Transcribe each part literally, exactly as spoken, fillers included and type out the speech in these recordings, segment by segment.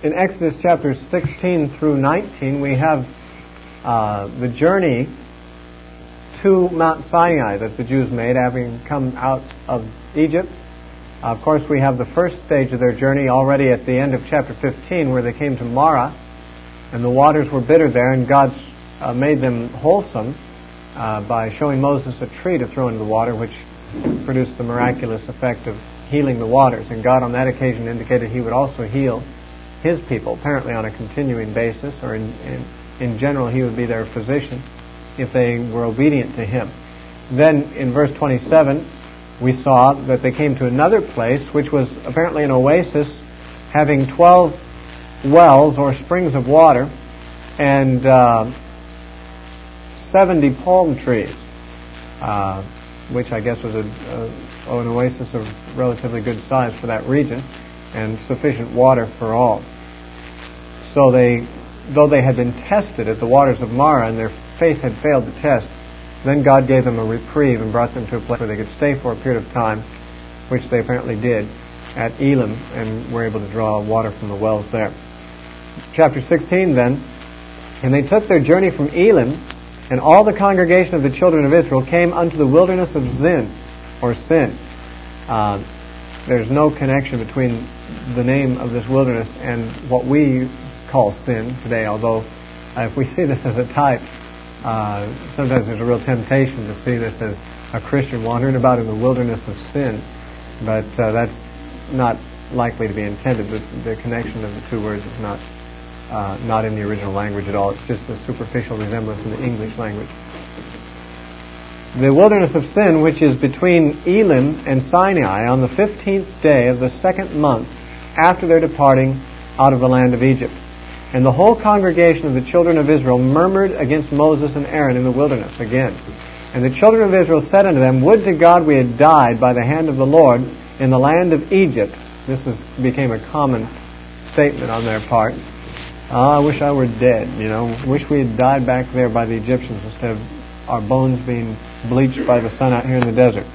in Exodus chapters sixteen through nineteen, we have uh, the journey to Mount Sinai that the Jews made, having come out of Egypt. Uh, of course, we have the first stage of their journey already at the end of chapter fifteen, where they came to Marah, and the waters were bitter there, and God uh, made them wholesome uh, by showing Moses a tree to throw into the water, which produced the miraculous effect of healing the waters. And God on that occasion indicated He would also heal His people, apparently on a continuing basis, or in, in, in general He would be their physician if they were obedient to Him. Then in verse twenty-seven, we saw that they came to another place, which was apparently an oasis, having twelve wells or springs of water, and uh, seventy palm trees, uh, which I guess was a, a, an oasis of relatively good size for that region, and sufficient water for all. So they, though they had been tested at the waters of Marah, and their faith had failed the test, then God gave them a reprieve and brought them to a place where they could stay for a period of time, which they apparently did, at Elim, and were able to draw water from the wells there. Chapter sixteen then, and they took their journey from Elim, and all the congregation of the children of Israel came unto the wilderness of Zin, or Sin. Uh, there's no connection between the name of this wilderness and what we call sin today, although uh, if we see this as a type, uh, sometimes there's a real temptation to see this as a Christian wandering about in the wilderness of sin, but uh, that's not likely to be intended. The, the connection of the two words is not uh, not in the original language at all. It's just a superficial resemblance in the English language. The wilderness of Sin, which is between Elim and Sinai, on the fifteenth day of the second month after their departing out of the land of Egypt. And the whole congregation of the children of Israel murmured against Moses and Aaron in the wilderness again. And the children of Israel said unto them, Would to God we had died by the hand of the Lord in the land of Egypt. This is, became a common statement on their part. Oh, I wish I were dead, you know. Wish we had died back there by the Egyptians instead of our bones being bleached by the sun out here in the desert.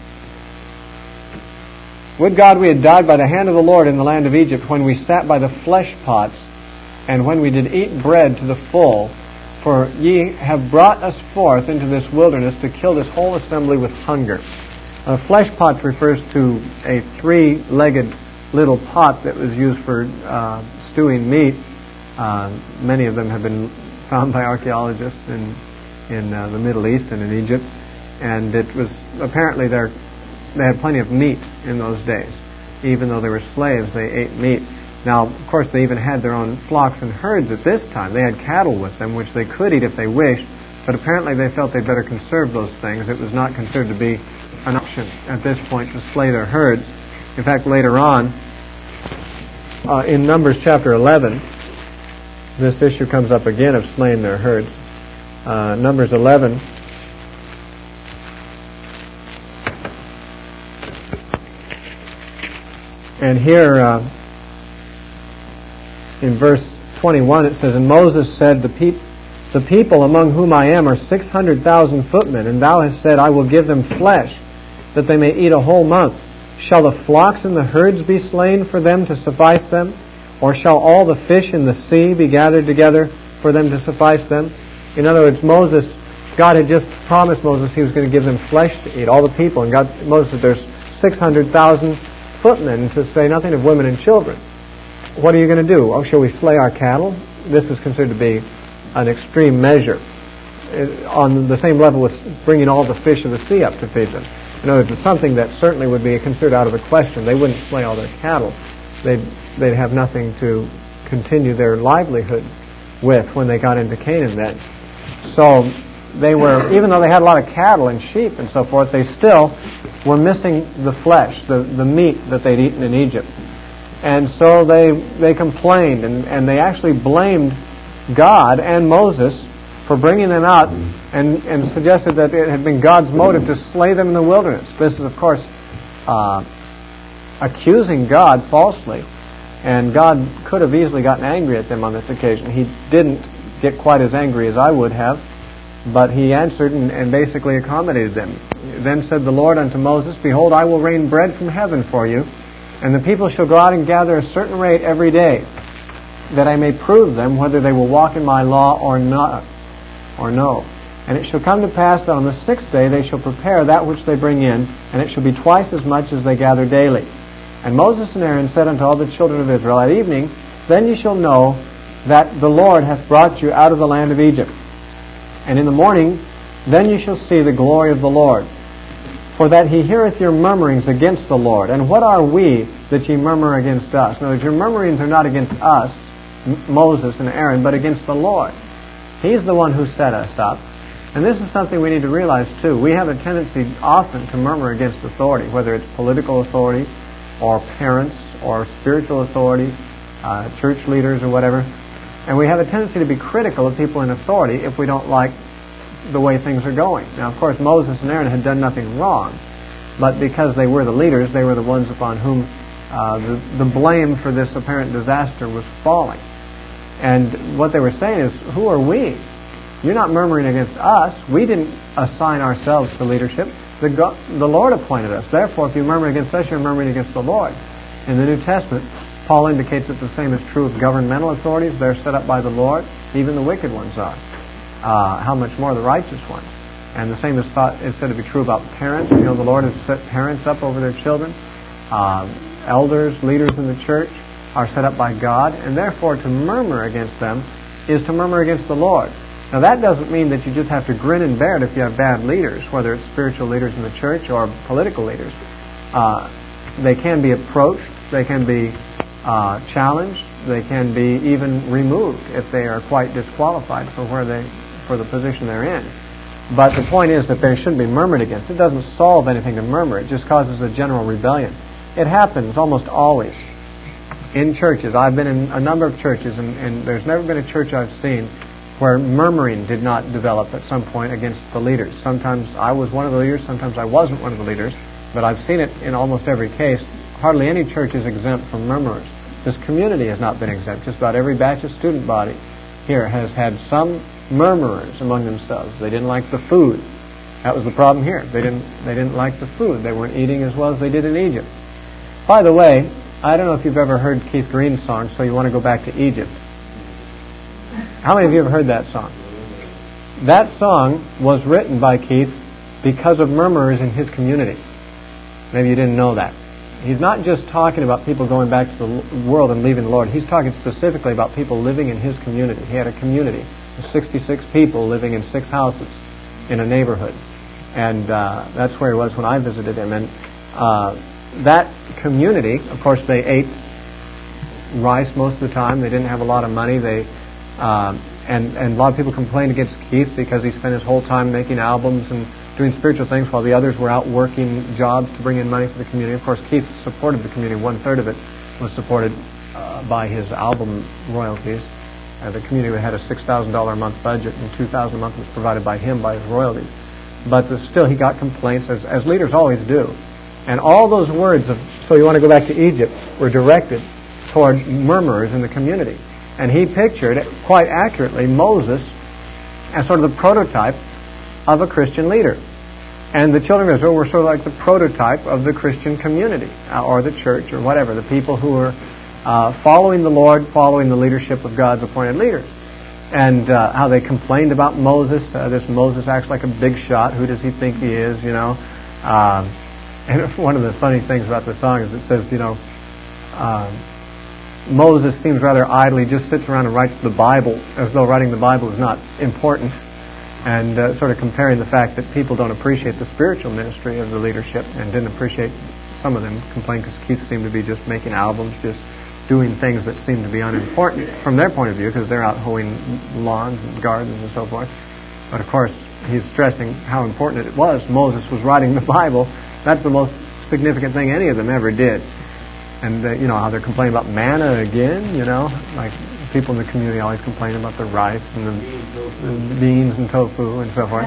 Would God we had died by the hand of the Lord in the land of Egypt, when we sat by the flesh pots, and when we did eat bread to the full, for ye have brought us forth into this wilderness to kill this whole assembly with hunger. A flesh pot refers to a three-legged little pot that was used for uh, stewing meat. Uh, many of them have been found by archaeologists in in uh, the Middle East and in Egypt, and it was apparently there. They had plenty of meat in those days. Even though they were slaves, they ate meat. Now, of course, they even had their own flocks and herds at this time. They had cattle with them, which they could eat if they wished, but apparently they felt they'd better conserve those things. It was not considered to be an option at this point to slay their herds. In fact, later on, uh, in Numbers chapter eleven, this issue comes up again of slaying their herds. Uh, Numbers eleven, and here uh, in verse twenty-one it says, And Moses said, the, peop- the people among whom I am are six hundred thousand footmen, and thou hast said, I will give them flesh, that they may eat a whole month. Shall the flocks and the herds be slain for them to suffice them? Or shall all the fish in the sea be gathered together for them to suffice them? In other words, Moses, God had just promised Moses He was going to give them flesh to eat, all the people. And God, Moses said, there's six hundred thousand footmen, to say nothing of women and children. What are you going to do? Oh, shall we slay our cattle? This is considered to be an extreme measure, on the same level with bringing all the fish of the sea up to feed them. In other words, it's something that certainly would be considered out of the question. They wouldn't slay all their cattle. They'd, they'd have nothing to continue their livelihood with when they got into Canaan then. So they were, even though they had a lot of cattle and sheep and so forth, they still were missing the flesh, the, the meat that they'd eaten in Egypt. And so they they complained, and, and they actually blamed God and Moses for bringing them out, and, and suggested that it had been God's motive to slay them in the wilderness. This is, of course, uh, accusing God falsely, and God could have easily gotten angry at them on this occasion. He didn't get quite as angry as I would have, but He answered and, and basically accommodated them. Then said the Lord unto Moses, Behold, I will rain bread from heaven for you, and the people shall go out and gather a certain rate every day. that I may prove them whether they will walk in my law or not, or no. And it shall come to pass that on the sixth day they shall prepare that which they bring in, and it shall be twice as much as they gather daily. And Moses and Aaron said unto all the children of Israel, At evening, then ye shall know that the Lord hath brought you out of the land of Egypt. And in the morning, then ye shall see the glory of the Lord. For that he heareth your murmurings against the Lord. And what are we that ye murmur against us? In other words, your murmurings are not against us, Moses and Aaron, but against the Lord. He's the one who set us up. And this is something we need to realize too. We have a tendency often to murmur against authority, whether it's political authority or parents or spiritual authorities, uh, church leaders or whatever. And we have a tendency to be critical of people in authority if we don't like the way things are going. Now, of course, Moses and Aaron had done nothing wrong, but because they were the leaders, they were the ones upon whom uh, the, the blame for this apparent disaster was falling. And what they were saying is, who are we? You're not murmuring against us. We didn't assign ourselves to leadership. The, God, the Lord appointed us. Therefore, if you murmur against us, you're murmuring against the Lord. In the New Testament, Paul indicates that the same is true of governmental authorities. They're set up by the Lord. Even the wicked ones are. Uh, how much more the righteous ones? And the same is, thought, is said to be true about parents. You know, the Lord has set parents up over their children. Uh, elders, leaders in the church are set up by God. And therefore, to murmur against them is to murmur against the Lord. Now, that doesn't mean that you just have to grin and bear it if you have bad leaders, whether it's spiritual leaders in the church or political leaders. Uh, they can be approached. They can be uh, challenged. They can be even removed if they are quite disqualified for where they, for the position they're in. But the point is that they shouldn't be murmured against. It doesn't solve anything to murmur. It just causes a general rebellion. It happens almost always in churches. I've been in a number of churches, and, and there's never been a church I've seen where murmuring did not develop at some point against the leaders. Sometimes I was one of the leaders, sometimes I wasn't one of the leaders, but I've seen it in almost every case. Hardly any church is exempt from murmurers. This community has not been exempt. Just about every Baptist student body here has had some murmurers among themselves. They didn't like the food. That was the problem here. They didn't, they didn't like the food. They weren't eating as well as they did in Egypt. By the way, I don't know if you've ever heard Keith Green's song, So You Want to Go Back to Egypt. How many of you have heard that song? That song was written by Keith because of murmurers in his community. Maybe you didn't know that. He's not just talking about people going back to the world and leaving the Lord. He's talking specifically about people living in his community. He had a community of sixty-six people living in six houses in a neighborhood. And uh, that's where he was when I visited him. And uh, that community, of course, they ate rice most of the time. They didn't have a lot of money. They Uh, and, and a lot of people complained against Keith because he spent his whole time making albums and doing spiritual things while the others were out working jobs to bring in money for the community. Of course, Keith supported the community. One-third of it was supported uh, by his album royalties. Uh, the community had a six thousand dollars a month budget, and two thousand dollars a month was provided by him by his royalties. But the, still, he got complaints, as, as leaders always do. And all those words of, so you want to go back to Egypt, were directed toward murmurers in the community. And he pictured, quite accurately, Moses as sort of the prototype of a Christian leader. And the children of Israel were sort of like the prototype of the Christian community, uh, or the church, or whatever, the people who were uh, following the Lord, following the leadership of God's appointed leaders. And uh, how they complained about Moses. Uh, this Moses acts like a big shot. Who does he think he is, you know? Um, and one of the funny things about the song is it says, you know, um, Moses seems rather idle. He just sits around and writes the Bible as though writing the Bible is not important. And uh, sort of comparing the fact that people don't appreciate the spiritual ministry of the leadership and didn't appreciate, some of them complained because Keith seemed to be just making albums, just doing things that seemed to be unimportant from their point of view because they're out hoeing lawns and gardens and so forth. But of course, he's stressing how important it was. Moses was writing the Bible. That's the most significant thing any of them ever did. And, uh, you know, how they're complaining about manna again, you know. Like, people in the community always complain about the rice and the, the beans and tofu and so forth.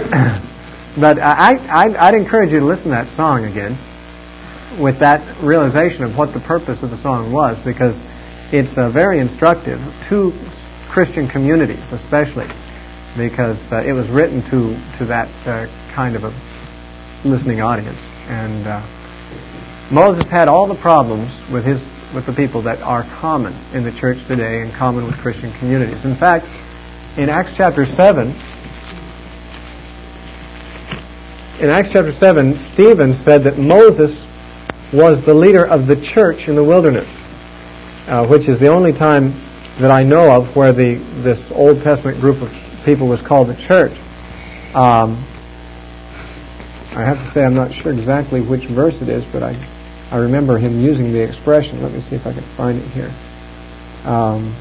But I, I, I'd encourage you to listen to that song again with that realization of what the purpose of the song was, because it's uh, very instructive to Christian communities, especially, because uh, it was written to, to that uh, kind of a listening audience. And... Uh, Moses had all the problems with his with the people that are common in the church today and common with Christian communities. In fact, in Acts chapter seven, in Acts chapter seven, Stephen said that Moses was the leader of the church in the wilderness, uh, which is the only time that I know of where the this Old Testament group of people was called the church. Um, I have to say I'm not sure exactly which verse it is, but I, I remember him using the expression. Let me see if I can find it here. Um,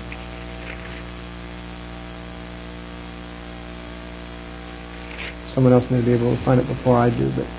someone else may be able to find it before I do, but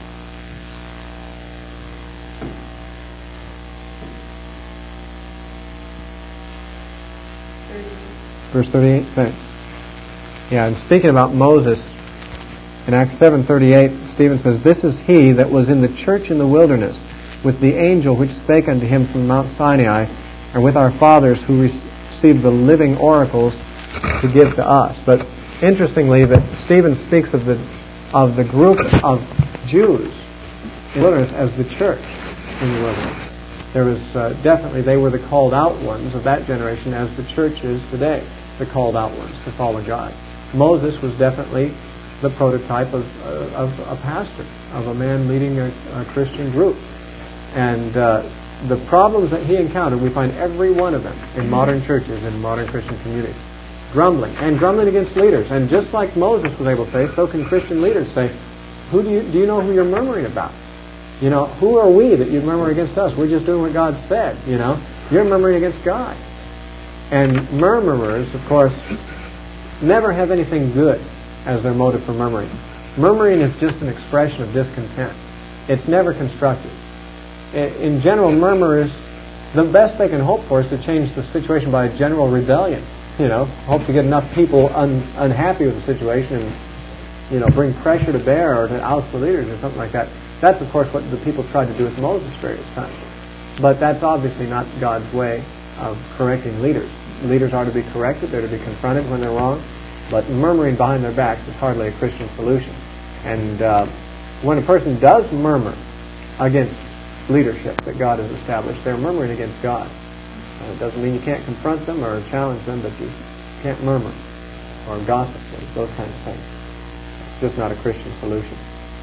verse thirty-eight, thanks. Yeah, and speaking about Moses, in Acts seven thirty-eight, Stephen says, "This is he that was in the church in the wilderness, with the angel which spake unto him from Mount Sinai, and with our fathers who received the living oracles to give to us." But interestingly, that Stephen speaks of the of the group of Jews in the wilderness as the church in the wilderness. There was uh, definitely, they were the called out ones of that generation, as the church is today, the called out ones to follow God. Moses was definitely the prototype of, uh, of a pastor, of a man leading a, a Christian group. And uh, the problems that he encountered, we find every one of them in modern churches, in modern Christian communities. Grumbling, and grumbling against leaders. And just like Moses was able to say, so can Christian leaders say, who do you, do you know who you're murmuring about? You know, who are we that you murmur against us? We're just doing what God said, you know. You're murmuring against God. And murmurers, of course, never have anything good as their motive for murmuring. Murmuring is just an expression of discontent. It's never constructive. In general, murmurers, the best they can hope for is to change the situation by a general rebellion. You know, hope to get enough people un, unhappy with the situation and, you know, bring pressure to bear or to oust the leaders or something like that. That's, of course, what the people tried to do with Moses various times. But that's obviously not God's way of correcting leaders. Leaders are to be corrected, they're to be confronted when they're wrong, but murmuring behind their backs is hardly a Christian solution. And uh, when a person does murmur against leadership that God has established, they're murmuring against God. Uh, it doesn't mean you can't confront them or challenge them, but you can't murmur or gossip or those kinds of things. It's just not a Christian solution.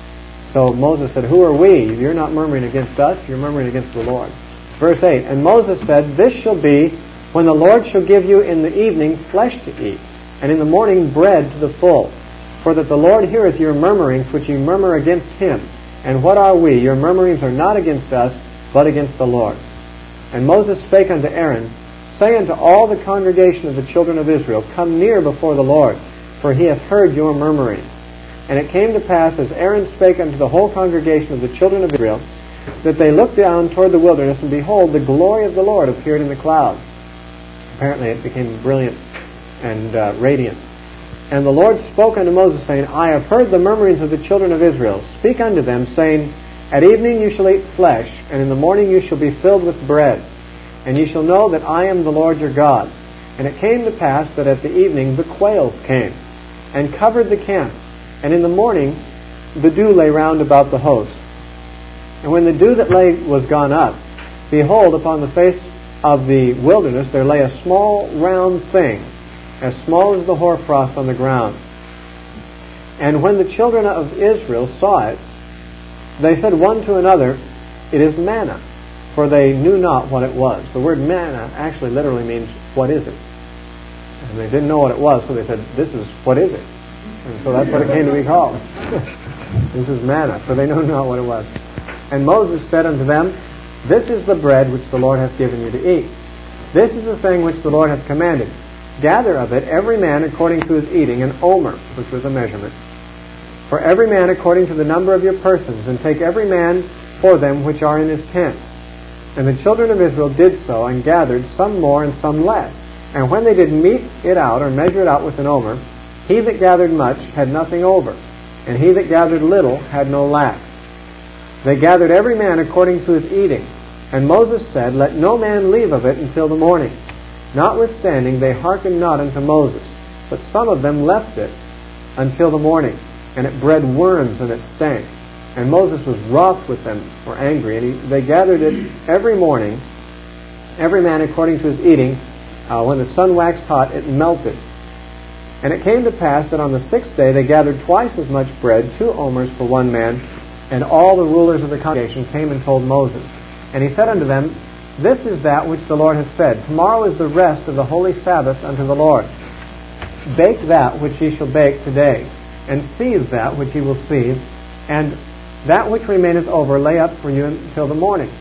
So Moses said, who are we? You're not murmuring against us, you're murmuring against the Lord. Verse eight, and Moses said, this shall be when the Lord shall give you in the evening flesh to eat, and in the morning bread to the full. For that the Lord heareth your murmurings which ye murmur against him. And what are we? Your murmurings are not against us, but against the Lord. And Moses spake unto Aaron, say unto all the congregation of the children of Israel, come near before the Lord, for he hath heard your murmuring. And it came to pass, as Aaron spake unto the whole congregation of the children of Israel, that they looked down toward the wilderness, and behold, the glory of the Lord appeared in the cloud. Apparently it became brilliant and uh, radiant. And the Lord spoke unto Moses, saying, I have heard the murmurings of the children of Israel. Speak unto them, saying, at evening you shall eat flesh, and in the morning you shall be filled with bread. And ye shall know that I am the Lord your God. And it came to pass that at the evening the quails came, and covered the camp. And in the morning the dew lay round about the host. And when the dew that lay was gone up, behold, upon the face of the wilderness there lay a small round thing, as small as the hoarfrost on the ground. And when the children of Israel saw it, they said one to another, it is manna, for they knew not what it was. The word manna actually literally means, what is it? And they didn't know what it was, so they said, this is, what is it? And so that's what it came to be called. This is manna, for they knew not what it was. And Moses said unto them, this is the bread which the Lord hath given you to eat. This is the thing which the Lord hath commanded. Gather of it every man according to his eating an omer, which was a measurement, for every man according to the number of your persons, and take every man for them which are in his tents. And the children of Israel did so, and gathered some more and some less. And when they did mete it out, or measure it out with an omer, he that gathered much had nothing over, and he that gathered little had no lack. They gathered every man according to his eating. And Moses said, let no man leave of it until the morning. Notwithstanding, they hearkened not unto Moses, but some of them left it until the morning, and it bred worms, and it stank. And Moses was wroth with them, or angry, and he, they gathered it every morning, every man according to his eating. Uh, when the sun waxed hot, it melted. And it came to pass that on the sixth day they gathered twice as much bread, two omers for one man. And all the rulers of the congregation came and told Moses. And he said unto them, This is that which the Lord hath said. Tomorrow is the rest of the holy Sabbath unto the Lord. Bake that which ye shall bake today, and seethe that which ye will seethe, and that which remaineth over lay up for you until the morning.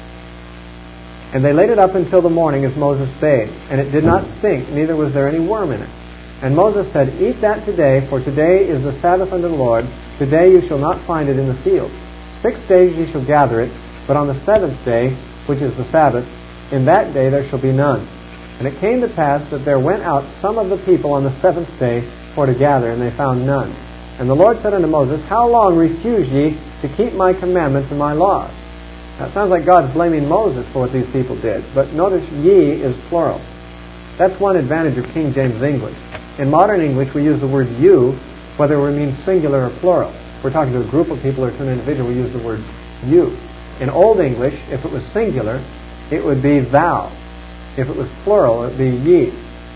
And they laid it up until the morning as Moses bade, and it did not stink, neither was there any worm in it. And Moses said, Eat that today, for today is the Sabbath unto the Lord. Today you shall not find it in the field. Six days ye shall gather it, but on the seventh day, which is the Sabbath, in that day there shall be none. And it came to pass that there went out some of the people on the seventh day for to gather, and they found none. And the Lord said unto Moses, How long refuse ye to keep my commandments and my laws? Now it sounds like God's blaming Moses for what these people did, but notice ye is plural. That's one advantage of King James English. In modern English we use the word you, whether we mean singular or plural. If we're talking to a group of people or to an individual, we use the word you. In Old English, if it was singular, it would be thou. If it was plural, it would be ye.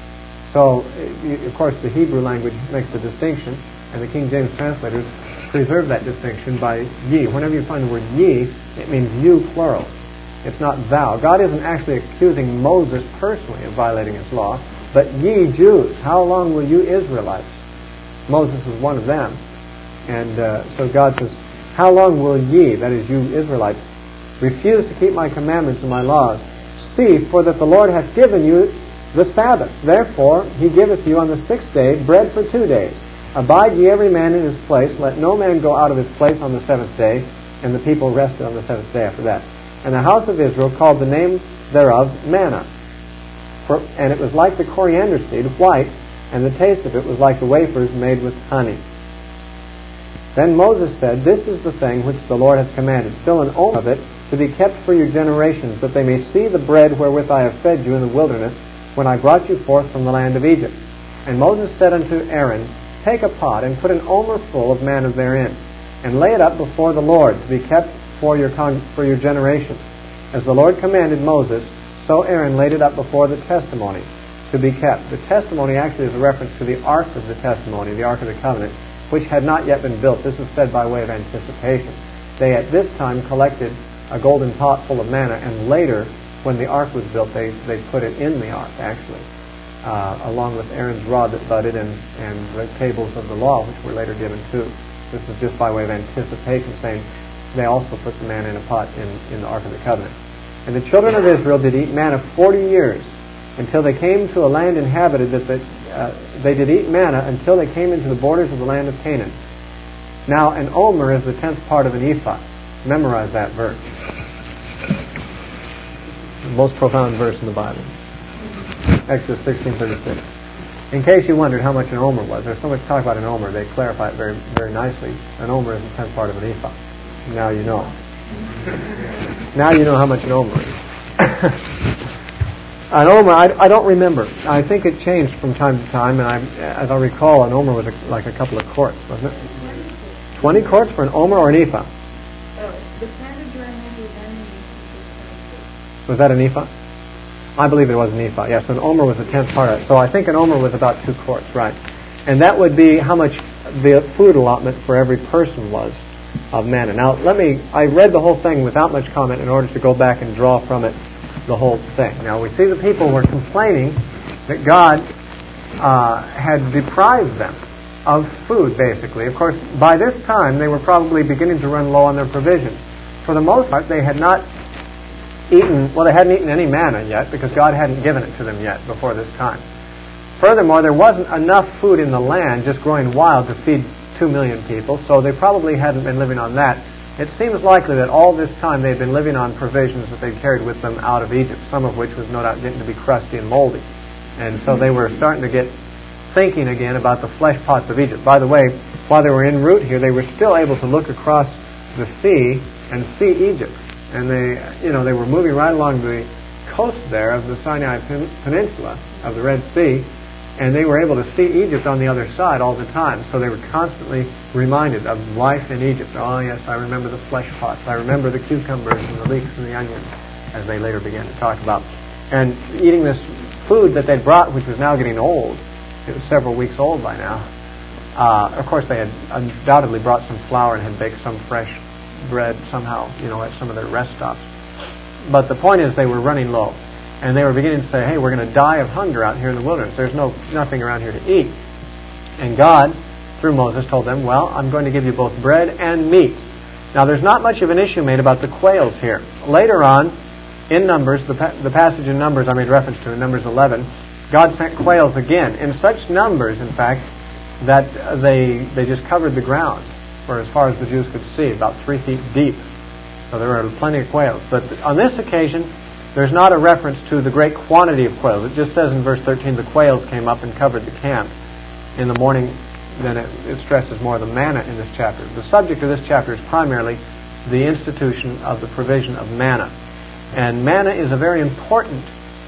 So, of course, the Hebrew language makes a distinction, and the King James translators preserve that distinction by ye. Whenever you find the word ye, it means you, plural. It's not thou. God isn't actually accusing Moses personally of violating his law, but ye Jews, how long will you Israelites? Moses was one of them. And uh, so God says, How long will ye, that is you Israelites, refuse to keep my commandments and my laws? See, for that the Lord hath given you the Sabbath. Therefore he giveth you on the sixth day bread for two days. Abide ye every man in his place. Let no man go out of his place on the seventh day. And the people rested on the seventh day after that. And the house of Israel called the name thereof manna. For, and it was like the coriander seed, white, and the taste of it was like the wafers made with honey. Then Moses said, This is the thing which the Lord hath commanded. Fill an omer of it, to be kept for your generations, that they may see the bread wherewith I have fed you in the wilderness, when I brought you forth from the land of Egypt. And Moses said unto Aaron, Take a pot, and put an omer full of manna therein, and lay it up before the Lord, to be kept for your con- for your generations. As the Lord commanded Moses, so Aaron laid it up before the testimony, to be kept. The testimony actually is a reference to the Ark of the Testimony, the Ark of the Covenant, which had not yet been built. This is said by way of anticipation. They at this time collected a golden pot full of manna, and later, when the ark was built, they, they put it in the ark, actually, uh, along with Aaron's rod that budded and, and the tables of the law, which were later given too. This is just by way of anticipation, saying they also put the manna in a pot in, in the Ark of the Covenant. And the children of Israel did eat manna forty years, until they came to a land inhabited, that the, uh, they did eat manna until they came into the borders of the land of Canaan. Now, an omer is the tenth part of an ephah. Memorize that verse. The most profound verse in the Bible. Exodus sixteen thirty-six. In case you wondered how much an omer was, there's so much talk about an omer, they clarify it very very nicely. An omer is the tenth part of an ephah. Now you know. Now you know how much an omer is. An omer, I, I don't remember. I think it changed from time to time, and I, as I recall, an omer was a, like a couple of quarts, wasn't it? Twenty quarts for an omer or an ephah? Was that an ephah? I believe it was an ephah. Yes, an omer was a tenth part of it. So I think an omer was about two quarts, right? And that would be how much the food allotment for every person was of manna. Now, let me, I read the whole thing without much comment in order to go back and draw from it the whole thing. Now, we see the people were complaining that God uh, had deprived them of food, basically. Of course, by this time, they were probably beginning to run low on their provisions. For the most part, they had not eaten, well, they hadn't eaten any manna yet, because God hadn't given it to them yet before this time. Furthermore, there wasn't enough food in the land just growing wild to feed two million people, so they probably hadn't been living on that. It seems likely that all this time they'd been living on provisions that they'd carried with them out of Egypt, some of which was no doubt getting to be crusty and moldy. And so they were starting to get thinking again about the flesh pots of Egypt. By the way, while they were en route here, they were still able to look across the sea and see Egypt. And they, you know, they were moving right along the coast there of the Sinai Peninsula, of the Red Sea, and they were able to see Egypt on the other side all the time. So they were constantly reminded of life in Egypt. Oh yes, I remember the flesh pots. I remember the cucumbers and the leeks and the onions, as they later began to talk about. And eating this food that they'd brought, which was now getting old, it was several weeks old by now. Uh, of course, they had undoubtedly brought some flour and had baked some fresh bread somehow, you know, at some of their rest stops. But the point is, they were running low, and they were beginning to say, "Hey, we're going to die of hunger out here in the wilderness. There's no nothing around here to eat." And God, through Moses, told them, "Well, I'm going to give you both bread and meat." Now, there's not much of an issue made about the quails here. Later on, in Numbers, the, pa- the passage in Numbers I made reference to, in Numbers eleven, God sent quails again, in such numbers, in fact, that they they just covered the ground for as far as the Jews could see, about three feet deep. So there were plenty of quails. But on this occasion, there's not a reference to the great quantity of quails. It just says in verse thirteen, the quails came up and covered the camp. In the morning, then it, it stresses more the manna in this chapter. The subject of this chapter is primarily the institution of the provision of manna. And manna is a very important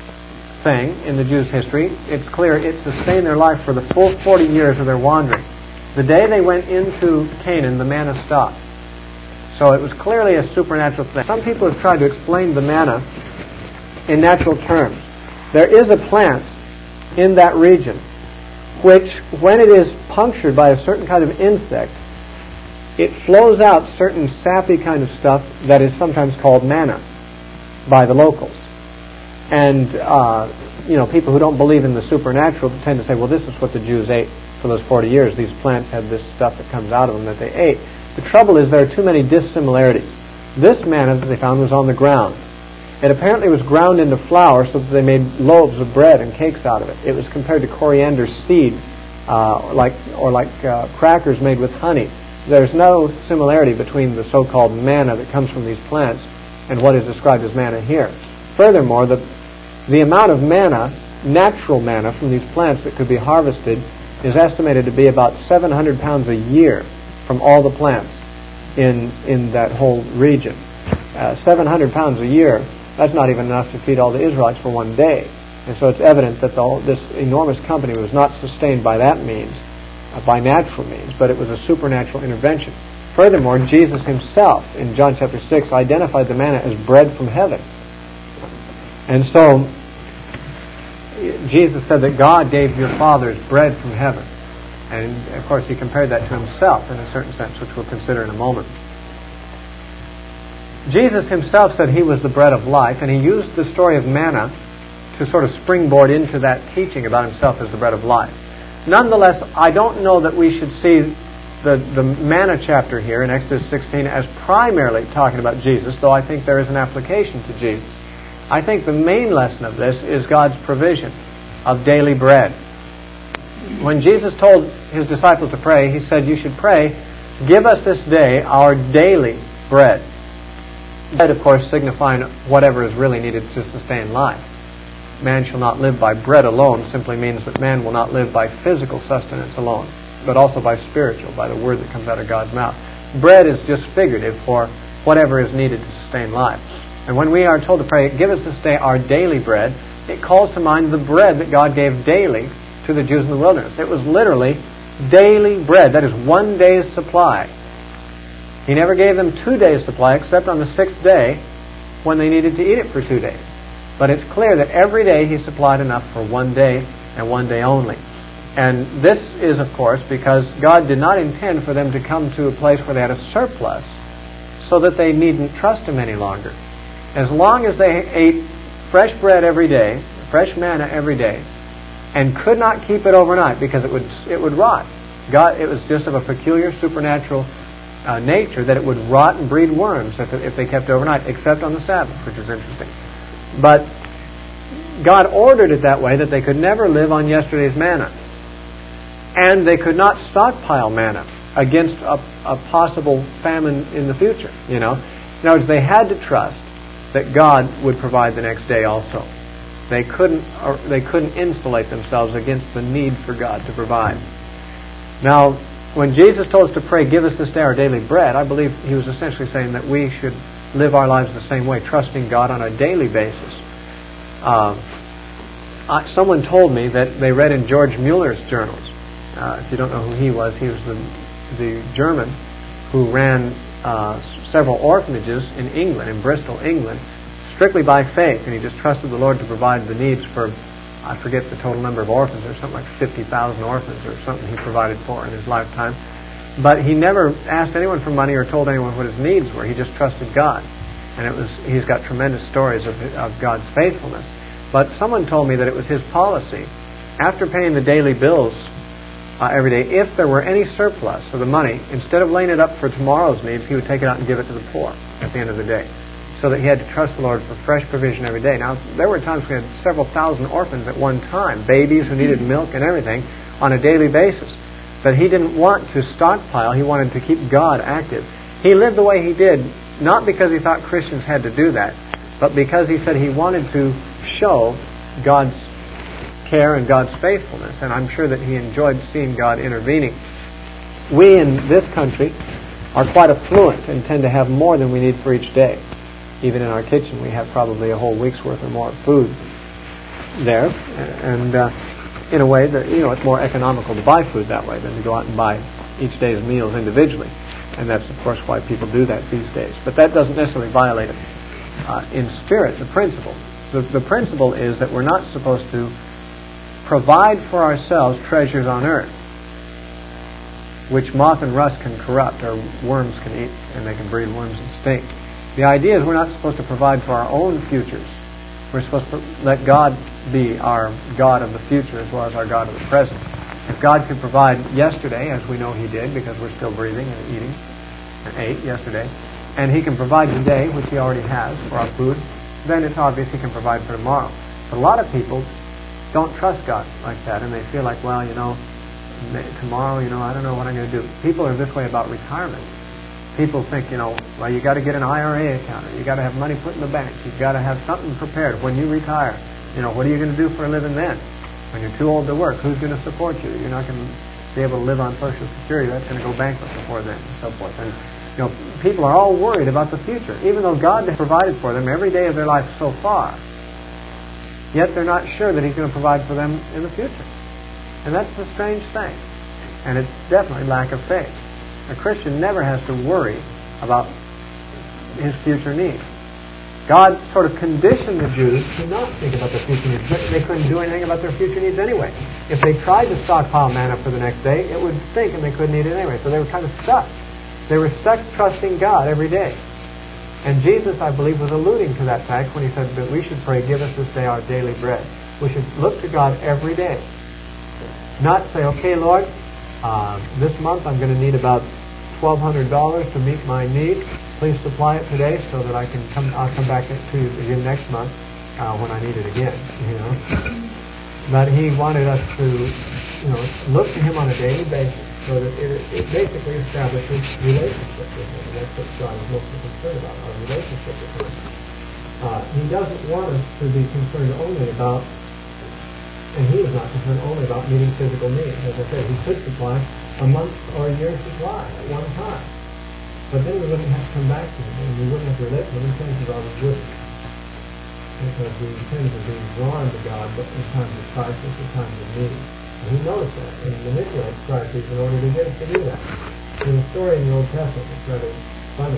thing in the Jews' history. It's clear it sustained their life for the full forty years of their wandering. The day they went into Canaan, the manna stopped. So it was clearly a supernatural thing. Some people have tried to explain the manna in natural terms. There is a plant in that region which, when it is punctured by a certain kind of insect, it flows out certain sappy kind of stuff that is sometimes called manna by the locals. And, uh, you know, people who don't believe in the supernatural tend to say, well, this is what the Jews ate for those forty years. These plants had this stuff that comes out of them that they ate. The trouble is there are too many dissimilarities. This manna that they found was on the ground. It apparently was ground into flour so that they made loaves of bread and cakes out of it. It was compared to coriander seed, uh, like or like uh, crackers made with honey. There's no similarity between the so-called manna that comes from these plants and what is described as manna here. Furthermore, the the amount of manna, natural manna from these plants that could be harvested, is estimated to be about seven hundred pounds a year from all the plants in in that whole region. Uh, seven hundred pounds a year. That's not even enough to feed all the Israelites for one day. And so it's evident that the, this enormous company was not sustained by that means, uh, by natural means, but it was a supernatural intervention. Furthermore, Jesus himself, in John chapter six, identified the manna as bread from heaven. And so, Jesus said that God gave your fathers bread from heaven. And, of course, he compared that to himself in a certain sense, which we'll consider in a moment. Jesus himself said he was the bread of life, and he used the story of manna to sort of springboard into that teaching about himself as the bread of life. Nonetheless, I don't know that we should see the, the manna chapter here in Exodus sixteen as primarily talking about Jesus, though I think there is an application to Jesus. I think the main lesson of this is God's provision of daily bread. When Jesus told his disciples to pray, he said, you should pray, give us this day our daily bread. Bread, of course, signifying whatever is really needed to sustain life. Man shall not live by bread alone simply means that man will not live by physical sustenance alone, but also by spiritual, by the word that comes out of God's mouth. Bread is just figurative for whatever is needed to sustain life. And when we are told to pray, give us this day our daily bread, it calls to mind the bread that God gave daily to the Jews in the wilderness. It was literally daily bread. That is one day's supply. He never gave them two days' supply except on the sixth day when they needed to eat it for two days. But it's clear that every day he supplied enough for one day and one day only. And this is, of course, because God did not intend for them to come to a place where they had a surplus so that they needn't trust him any longer. As long as they ate fresh bread every day, fresh manna every day, and could not keep it overnight because it would it would rot. God, it was just of a peculiar supernatural uh, nature that it would rot and breed worms if, if they kept it overnight, except on the Sabbath, which is interesting. But God ordered it that way that they could never live on yesterday's manna. And they could not stockpile manna against a, a possible famine in the future, you know. In other words, they had to trust that God would provide the next day also. They couldn't or they couldn't insulate themselves against the need for God to provide. Now, when Jesus told us to pray, give us this day our daily bread, I believe he was essentially saying that we should live our lives the same way, trusting God on a daily basis. Uh, I, someone told me that they read in George Mueller's journals. Uh, if you don't know who he was, he was the, the German who ran uh, several orphanages in England, in Bristol, England, strictly by faith, and he just trusted the Lord to provide the needs for, I forget the total number of orphans, or something like fifty thousand orphans or something he provided for in his lifetime. But he never asked anyone for money or told anyone what his needs were. He just trusted God. And it was he's got tremendous stories of, of God's faithfulness. But someone told me that it was his policy, after paying the daily bills uh, every day, if there were any surplus of the money, instead of laying it up for tomorrow's needs, he would take it out and give it to the poor at the end of the day. So that he had to trust the Lord for fresh provision every day. Now, there were times we had several thousand orphans at one time, babies who needed milk and everything on a daily basis. But he didn't want to stockpile. He wanted to keep God active. He lived the way he did, not because he thought Christians had to do that, but because he said he wanted to show God's care and God's faithfulness. And I'm sure that he enjoyed seeing God intervening. We in this country are quite affluent and tend to have more than we need for each day. Even in our kitchen, we have probably a whole week's worth or more of food there. And uh, in a way, that you know, it's more economical to buy food that way than to go out and buy each day's meals individually. And that's, of course, why people do that these days. But that doesn't necessarily violate it. Uh, in spirit, the principle. The, the principle is that we're not supposed to provide for ourselves treasures on earth, which moth and rust can corrupt, or worms can eat, and they can breed worms and stink. The idea is we're not supposed to provide for our own futures. We're supposed to let God be our God of the future as well as our God of the present. If God could provide yesterday, as we know He did, because we're still breathing and eating, and ate yesterday, and He can provide today, which He already has for our food, then it's obvious He can provide for tomorrow. But a lot of people don't trust God like that, and they feel like, well, you know, tomorrow, you know, I don't know what I'm going to do. People are this way about retirement. People think, you know, well, you got to get an I R A account, or you got to have money put in the bank. You've got to have something prepared when you retire. You know, what are you going to do for a living then? When you're too old to work, who's going to support you? You're not going to be able to live on Social Security. That's going to go bankrupt before then, and so forth. And you know, people are all worried about the future, even though God has provided for them every day of their life so far. Yet they're not sure that He's going to provide for them in the future. And that's a strange thing. And it's definitely lack of faith. A Christian never has to worry about his future needs. God sort of conditioned the Jews to not think about their future needs. They couldn't do anything about their future needs anyway. If they tried to stockpile manna for the next day, it would stink and they couldn't eat it anyway. So they were kind of stuck. They were stuck trusting God every day. And Jesus, I believe, was alluding to that fact when He said that we should pray, give us this day our daily bread. We should look to God every day. Not say, okay, Lord, Uh, this month I'm going to need about twelve hundred dollars to meet my need. Please supply it today so that I can come. I'll come back to you again next month uh, when I need it again. You know, but He wanted us to, you know, look to Him on a daily basis so that it, it basically establishes relationship with Him. That's what God is mostly concerned about, our relationship with Him. Uh, he doesn't want us to be concerned only about. And He is not concerned only about meeting physical needs. As I said, He could supply a month or a year's supply at one time. But then we wouldn't have to come back to Him, and we wouldn't have to relate to Him, and chances are we wouldn't. Because we tend to be drawn to God but in times of crisis, in times of need. And He knows that, and He manipulates crises in order to get us to do that. There's a story in the Old Testament that's rather funny.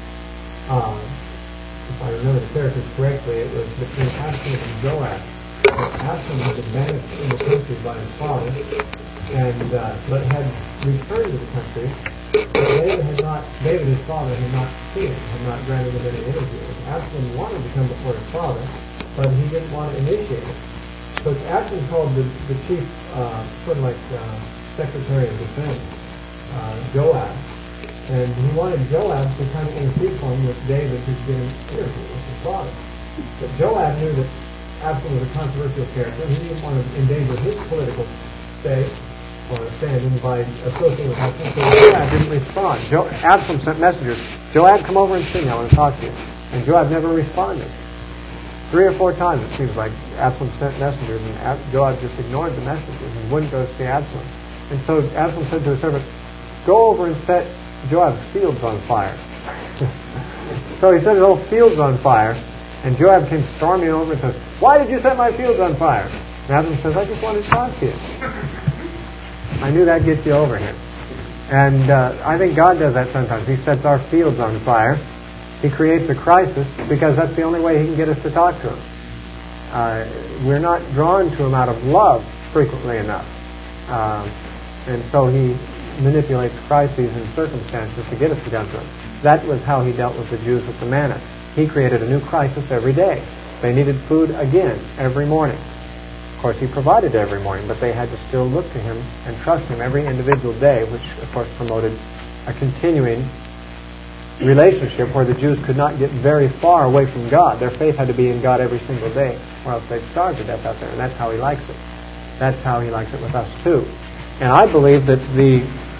Um, if I remember the characters correctly, it was between Absalom and Joab. Absalom had been banished in the country by his father, and uh, but had returned to the country. But David had not, David his father had not seen him, had not granted him any interview. Absalom wanted to come before his father, but he didn't want to initiate it. So Absalom called the, the chief, uh, sort of like uh, Secretary of Defense, uh, Joab, and he wanted Joab to kind of intercede for him with David to get an interview with his father. But Joab knew that Absalom was a controversial character, and he didn't want to endanger his political stake or standing by associating with Absalom. So Joab didn't respond. Jo- Absalom sent messengers. Joab, come over and see me. I want to talk to you. And Joab never responded. Three or four times it seems like Absalom sent messengers, and Ab- Joab just ignored the messengers and wouldn't go to see Absalom. And so Absalom said to his servant, "Go over and set Joab's fields on fire." So he set his whole fields on fire. And Joab came storming over and says, "Why did you set my fields on fire?" And Absalom says, "I just wanted to talk to you." I knew that gets you over him. And uh, I think God does that sometimes. He sets our fields on fire. He creates a crisis because that's the only way He can get us to talk to Him. Uh, we're not drawn to Him out of love frequently enough. Uh, and so He manipulates crises and circumstances to get us to come to Him. That was how He dealt with the Jews with the manna. He created a new crisis every day. They needed food again every morning. Of course, He provided every morning, but they had to still look to Him and trust Him every individual day, which, of course, promoted a continuing relationship where the Jews could not get very far away from God. Their faith had to be in God every single day, or else they'd starve to death out there, and that's how He likes it. That's how He likes it with us, too. And I believe that the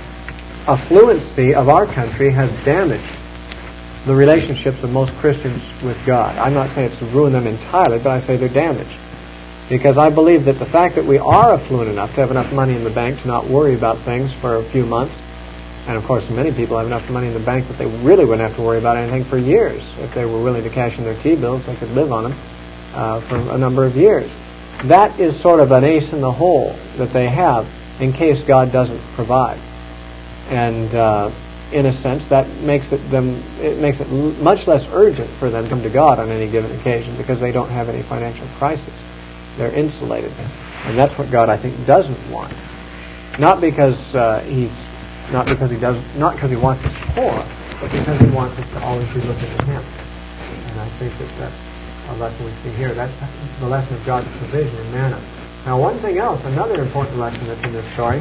affluency of our country has damaged the relationships of most Christians with God. I'm not saying it's to ruin them entirely, but I say they're damaged. Because I believe that the fact that we are affluent enough to have enough money in the bank to not worry about things for a few months, and of course many people have enough money in the bank that they really wouldn't have to worry about anything for years. If they were willing to cash in their T-bills, they could live on them uh, for a number of years. That is sort of an ace in the hole that they have in case God doesn't provide. And uh, in a sense, that makes it them it makes it l- much less urgent for them to come to God on any given occasion because they don't have any financial crisis. They're insulated, and that's what God, I think, doesn't want. Not because uh, he's not because he does not because he wants us poor, but because he wants us to always be looking to Him. And I think that that's a lesson we see here. That's the lesson of God's provision in manna. Now, one thing else, another important lesson that's in this story.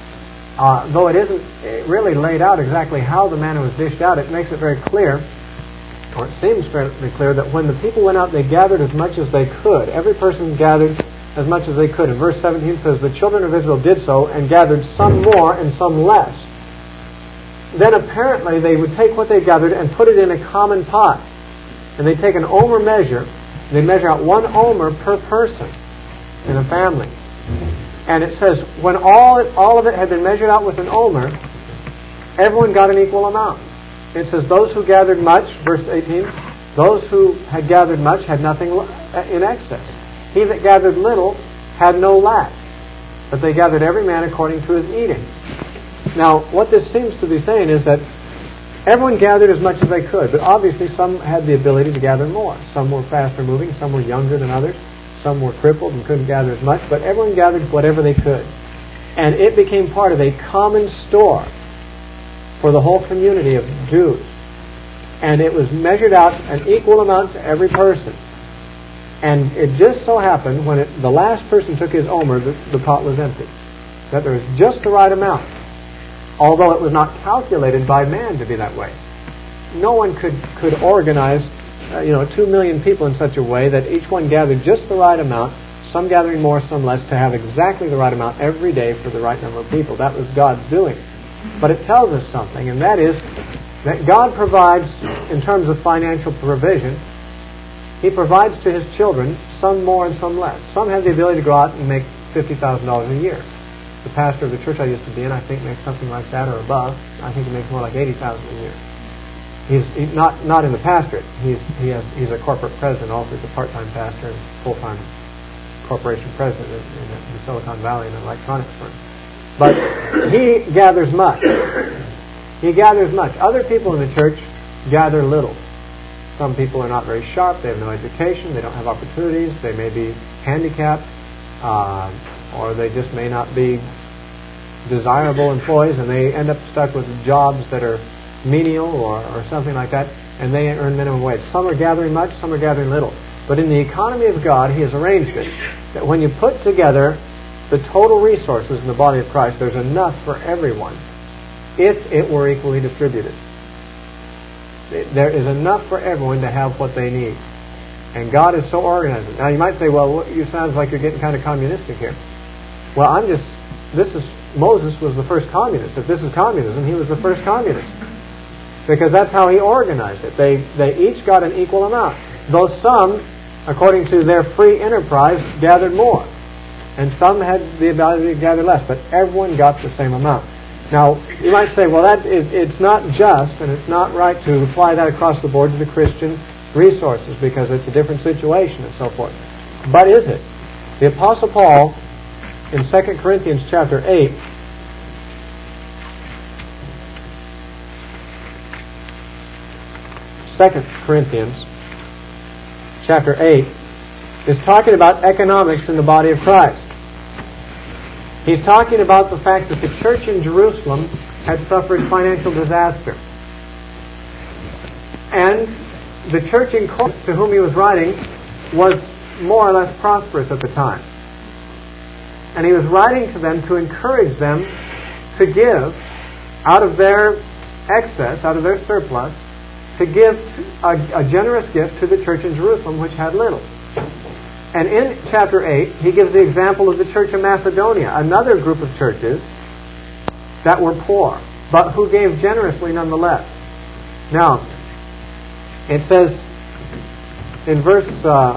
Uh, though it isn't really laid out exactly how the manna was dished out, it makes it very clear, or it seems fairly clear, that when the people went out, they gathered as much as they could. Every person gathered as much as they could. And verse seventeen says, the children of Israel did so and gathered some more and some less. Then apparently they would take what they gathered and put it in a common pot. And they take an omer measure. They measure out one omer per person in a family. And it says, when all it, all of it had been measured out with an omer, everyone got an equal amount. It says, those who gathered much, verse eighteen, those who had gathered much had nothing in excess. He that gathered little had no lack, but they gathered every man according to his eating. Now, what this seems to be saying is that everyone gathered as much as they could, but obviously some had the ability to gather more. Some were faster moving, some were younger than others. Some were crippled and couldn't gather as much, but everyone gathered whatever they could. And it became part of a common store for the whole community of Jews. And it was measured out an equal amount to every person. And it just so happened, when it, the last person took his omer, the, the pot was empty. That there was just the right amount. Although it was not calculated by man to be that way. No one could, could organize Uh, you know, two million people in such a way that each one gathered just the right amount, some gathering more, some less, to have exactly the right amount every day for the right number of people. That was God's doing. But it tells us something, and that is that God provides, in terms of financial provision, He provides to His children some more and some less. Some have the ability to go out and make fifty thousand dollars a year. The pastor of the church I used to be in, I think, makes something like that or above. I think he makes more like eighty thousand dollars a year. He's he, not not in the pastorate. He's he has he's a corporate president. Also, he's a part-time pastor and full-time corporation president in, in, in Silicon Valley in an electronics firm. But he gathers much. He gathers much. Other people in the church gather little. Some people are not very sharp. They have no education. They don't have opportunities. They may be handicapped, uh, or they just may not be desirable employees, and they end up stuck with jobs that are menial or, or something like that, and they earn minimum wage. Some are gathering much, some are gathering little. But in the economy of God, He has arranged it that when you put together the total resources in the body of Christ, there's enough for everyone if it were equally distributed. There is enough for everyone to have what they need. And God is so organized. Now you might say, well, you sounds like you're getting kind of communistic here. Well, I'm just, this is, Moses was the first communist. If this is communism, he was the first communist. Because that's how he organized it. They they each got an equal amount. Though some, according to their free enterprise, gathered more. And some had the ability to gather less. But everyone got the same amount. Now, you might say, well, that is, it's not just and it's not right to apply that across the board to the Christian resources because it's a different situation and so forth. But is it? The Apostle Paul, in Second Corinthians chapter eight, Second Corinthians chapter eight, is talking about economics in the body of Christ. He's talking about the fact that the church in Jerusalem had suffered financial disaster. And the church in Corinth, to whom he was writing, was more or less prosperous at the time. And he was writing to them to encourage them to give out of their excess, out of their surplus, to give a, a generous gift to the church in Jerusalem, which had little. And in chapter eight, he gives the example of the church of Macedonia, another group of churches that were poor, but who gave generously nonetheless. Now, it says in verse, uh,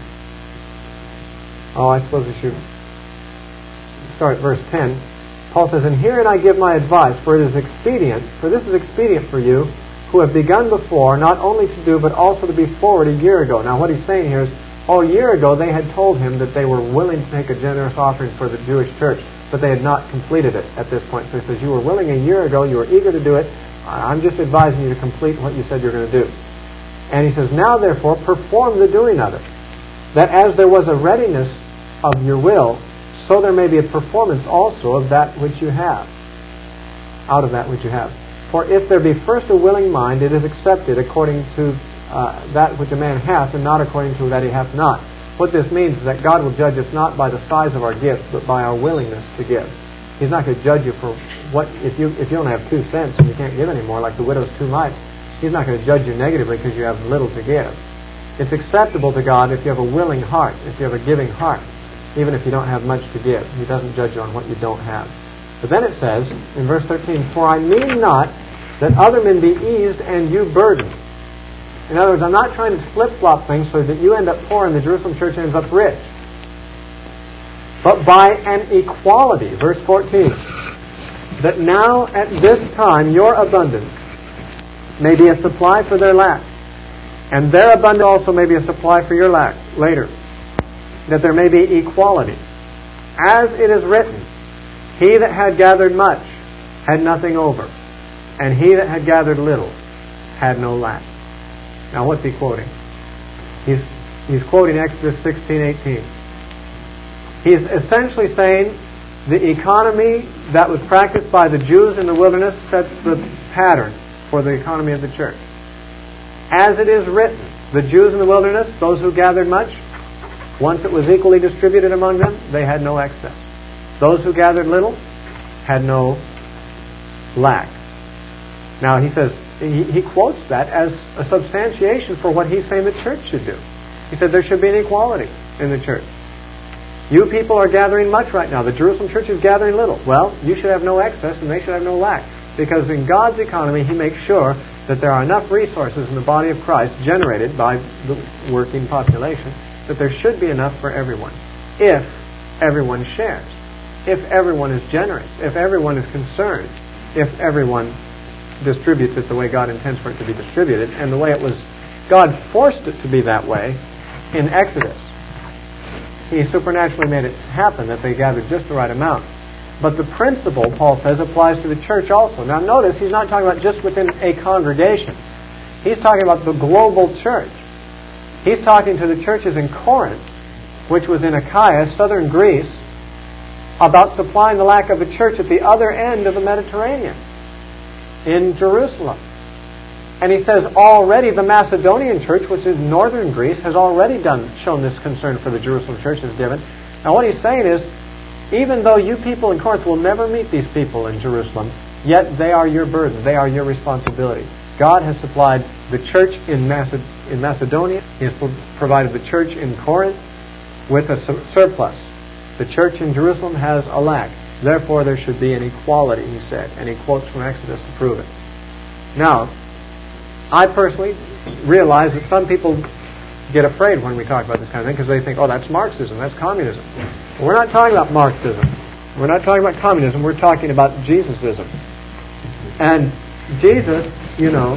oh, I suppose we should start at verse ten. Paul says, "And herein I give my advice, for it is expedient, for this is expedient for you, who have begun before, not only to do, but also to be forward a year ago." Now what he's saying here is, oh, a year ago they had told him that they were willing to take a generous offering for the Jewish church, but they had not completed it at this point. So he says, you were willing a year ago, you were eager to do it, I'm just advising you to complete what you said you're going to do. And he says, "Now therefore perform the doing of it, that as there was a readiness of your will, so there may be a performance also of that which you have, out of that which you have. For if there be first a willing mind, it is accepted according to uh, that which a man hath, and not according to that he hath not." What this means is that God will judge us not by the size of our gifts, but by our willingness to give. He's not going to judge you for what, if you if you only have two cents and you can't give anymore, like the widow's two mites, He's not going to judge you negatively because you have little to give. It's acceptable to God if you have a willing heart, if you have a giving heart, even if you don't have much to give. He doesn't judge you on what you don't have. But then it says, in verse thirteen, "For I mean not that other men be eased and you burdened." In other words, I'm not trying to flip-flop things so that you end up poor and the Jerusalem church ends up rich. But by an equality, verse fourteen, "that now at this time your abundance may be a supply for their lack, and their abundance also may be a supply for your lack later. That there may be equality. As it is written, he that had gathered much had nothing over, and he that had gathered little had no lack." Now what's he quoting? He's, he's quoting Exodus sixteen eighteen. He's essentially saying the economy that was practiced by the Jews in the wilderness sets the pattern for the economy of the church. As it is written, the Jews in the wilderness, those who gathered much, once it was equally distributed among them, they had no excess. Those who gathered little had no lack. Now he says, he, he quotes that as a substantiation for what he's saying the church should do. He said there should be an equality in the church. You people are gathering much right now. The Jerusalem church is gathering little. Well, you should have no excess and they should have no lack. Because in God's economy, He makes sure that there are enough resources in the body of Christ generated by the working population that there should be enough for everyone. If everyone shares. If everyone is generous. If everyone is concerned. If everyone distributes it the way God intends for it to be distributed. And the way it was, God forced it to be that way in Exodus. He supernaturally made it happen that they gathered just the right amount. But the principle, Paul says, applies to the church also. Now notice, he's not talking about just within a congregation. He's talking about the global church. He's talking to the churches in Corinth, which was in Achaia, southern Greece, about supplying the lack of a church at the other end of the Mediterranean, in Jerusalem. And he says already the Macedonian church, which is northern Greece, has already done shown this concern for the Jerusalem church has given. Now what he's saying is, even though you people in Corinth will never meet these people in Jerusalem, yet they are your burden. They are your responsibility. God has supplied the church in, Maced- in Macedonia. He has provided the church in Corinth with a su- surplus. The church in Jerusalem has a lack. Therefore, there should be an equality, he said. And he quotes from Exodus to prove it. Now, I personally realize that some people get afraid when we talk about this kind of thing because they think, oh, that's Marxism, that's communism. We're not talking about Marxism. We're not talking about communism. We're talking about Jesusism. And Jesus, you know,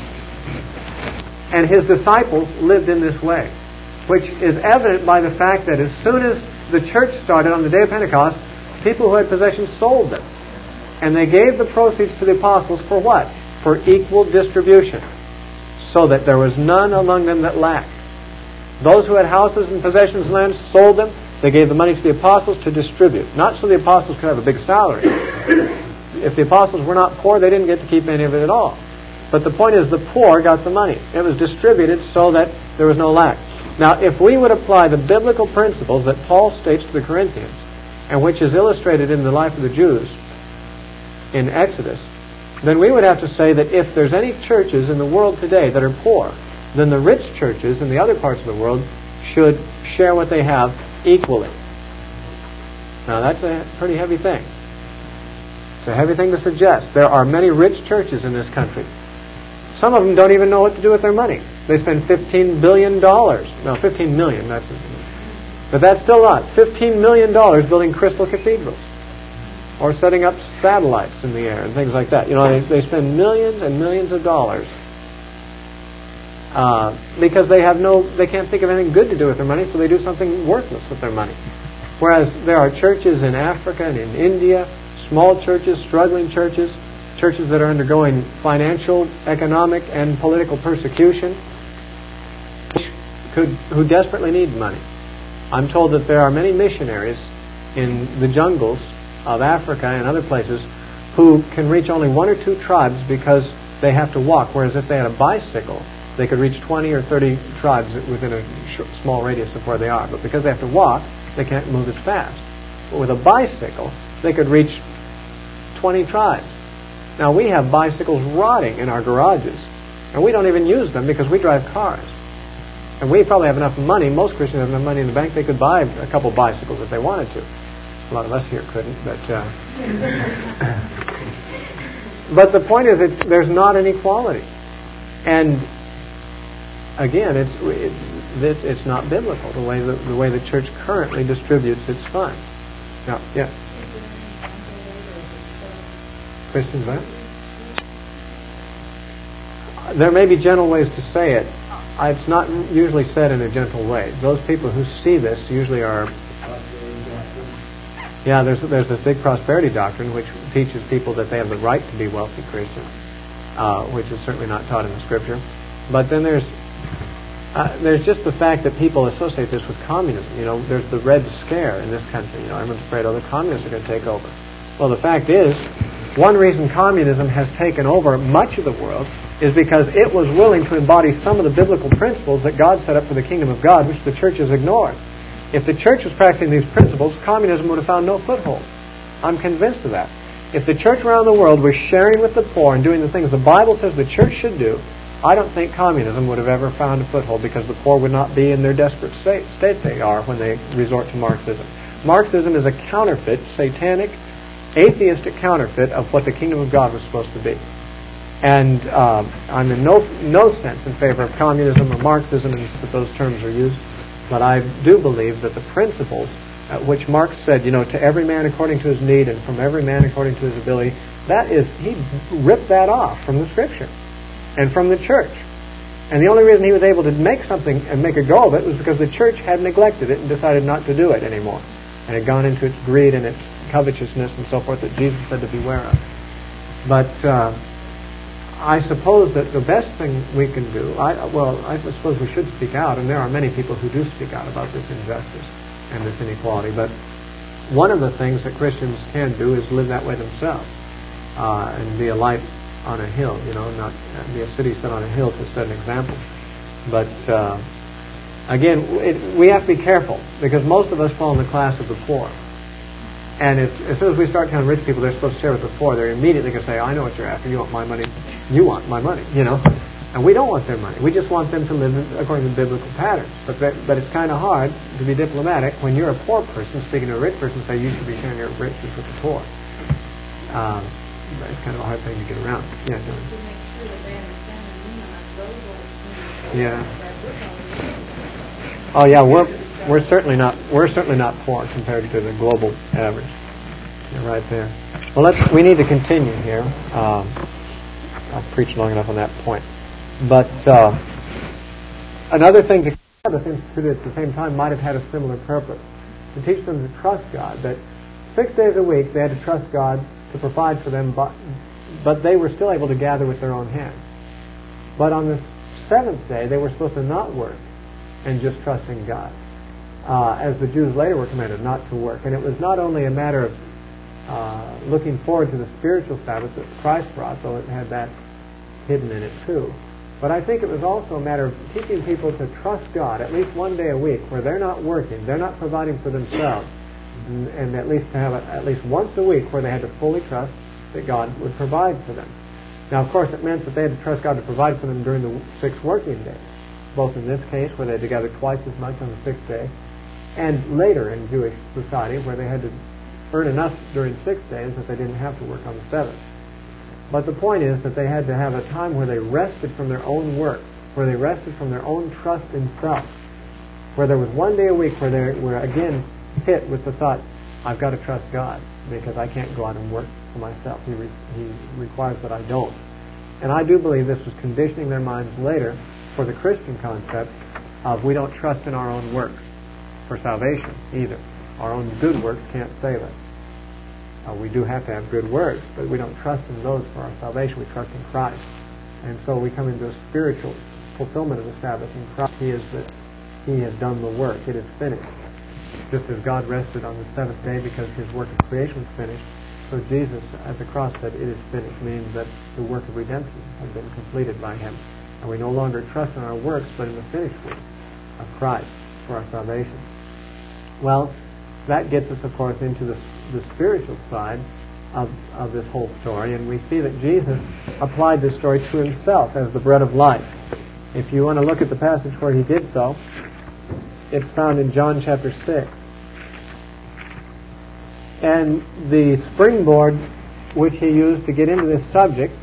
and His disciples lived in this way, which is evident by the fact that as soon as the church started on the day of Pentecost, people who had possessions sold them. And they gave the proceeds to the apostles for what? For equal distribution. so that there was none among them that lacked. Those who had houses and possessions and lands sold them. They gave the money to the apostles to distribute. Not so the apostles could have a big salary. If the apostles were not poor, they didn't get to keep any of it at all. But the point is, the poor got the money. It was distributed so that there was no lack. Now, if we would apply the biblical principles that Paul states to the Corinthians, and which is illustrated in the life of the Jews in Exodus, then we would have to say that if there's any churches in the world today that are poor, then the rich churches in the other parts of the world should share what they have equally. Now, that's a pretty heavy thing. It's a heavy thing to suggest. There are many rich churches in this country. Some of them don't even know what to do with their money. They spend fifteen billion dollars. No, fifteen million. That's it. But that's still a lot. fifteen million dollars building crystal cathedrals. Or setting up satellites in the air and things like that. You know, they, they spend millions and millions of dollars uh, because they have no, they can't think of anything good to do with their money, so they do something worthless with their money. Whereas there are churches in Africa and in India, small churches, struggling churches, churches that are undergoing financial, economic, and political persecution, could, who desperately need money. I'm told that there are many missionaries in the jungles of Africa and other places who can reach only one or two tribes because they have to walk, whereas if they had a bicycle, they could reach twenty or thirty tribes within a sh- small radius of where they are. But because they have to walk, they can't move as fast. But with a bicycle, they could reach twenty tribes. Now, we have bicycles rotting in our garages, and we don't even use them because we drive cars. And we probably have enough money, most Christians have enough money in the bank, they could buy a couple bicycles if they wanted to. A lot of us here couldn't, but... Uh, but the point is, it's, there's not an equality. And, again, it's it's it's not biblical, the way the, the way the church currently distributes its funds. Now, yeah? Christians, huh? There may be gentle ways to say it. It's not usually said in a gentle way. Those people who see this usually are... Yeah, there's there's this big prosperity doctrine which teaches people that they have the right to be wealthy Christians, uh, which is certainly not taught in the Scripture. But then there's uh, there's just the fact that people associate this with communism. You know, there's the Red Scare in this country. You know, everyone's afraid, oh, the communists are going to take over. Well, the fact is, one reason communism has taken over much of the world is because it was willing to embody some of the biblical principles that God set up for the kingdom of God, which the church has ignored. If the church was practicing these principles, communism would have found no foothold. I'm convinced of that. If the church around the world was sharing with the poor and doing the things the Bible says the church should do, I don't think communism would have ever found a foothold, because the poor would not be in their desperate state, state they are when they resort to Marxism. Marxism is a counterfeit, satanic, atheistic counterfeit of what the kingdom of God was supposed to be. And uh, I'm in no no sense in favor of communism or Marxism, as those terms are used. But I do believe that the principles at which Marx said, you know, to every man according to his need and from every man according to his ability, that is, he ripped that off from the Scripture and from the church. And the only reason he was able to make something and make a go of it was because the church had neglected it and decided not to do it anymore, and had gone into its greed and its covetousness and so forth that Jesus said to beware of. But uh, I suppose that the best thing we can do, I, well, I suppose we should speak out, and there are many people who do speak out about this injustice and this inequality, but one of the things that Christians can do is live that way themselves, uh, and be a light on a hill, you know, not be a city set on a hill to set an example. But uh, again, it, we have to be careful, because most of us fall in the class of the poor. And if, as soon as we start telling rich people they're supposed to share with the poor, they're immediately going to say, I know what you're after. You want my money. You want my money, you know. And we don't want their money. We just want them to live according to biblical patterns. But that, but it's kind of hard to be diplomatic when you're a poor person speaking to a rich person and say you should be sharing your riches with the poor. Um, it's kind of a hard thing to get around. Yeah, John. To make sure that they understand that we are not global. Yeah. Oh yeah, we're we're certainly not we're certainly not poor compared to the global average. You're right there. Well, let's we need to continue here. Um, I've preached long enough on that point. But uh, another thing to this institute at the same time might have had a similar purpose, to teach them to trust God. That six days a week they had to trust God to provide for them, but, but they were still able to gather with their own hands. But on the seventh day they were supposed to not work and just trust in God, uh, as the Jews later were commanded not to work. And it was not only a matter of uh, looking forward to the spiritual Sabbath that Christ brought, though it had that hidden in it too, but I think it was also a matter of teaching people to trust God at least one day a week where they're not working, they're not providing for themselves, and, and at least to have a, at least once a week where they had to fully trust that God would provide for them. Now, of course, it meant that they had to trust God to provide for them during the six working days, both in this case where they had to gather twice as much on the sixth day, and later in Jewish society where they had to earn enough during six days that they didn't have to work on the seventh. But the point is that they had to have a time where they rested from their own work, where they rested from their own trust in self, where there was one day a week where they were again hit with the thought, I've got to trust God because I can't go out and work for myself. He, re- he requires that I don't. And I do believe this was conditioning their minds later for the Christian concept of we don't trust in our own works for salvation either. Our own good works can't save us. Uh, we do have to have good works, but we don't trust in those for our salvation. We trust in Christ. And so we come into a spiritual fulfillment of the Sabbath in Christ. He is the, He has done the work. It is finished. Just as God rested on the seventh day because His work of creation was finished, so Jesus at the cross said, it is finished, meaning that the work of redemption has been completed by Him. And we no longer trust in our works, but in the finished work of Christ for our salvation. Well, that gets us, of course, into the, the spiritual side of, of this whole story. And we see that Jesus applied this story to Himself as the bread of life. If you want to look at the passage where He did so, it's found in John chapter six. And the springboard which He used to get into this subject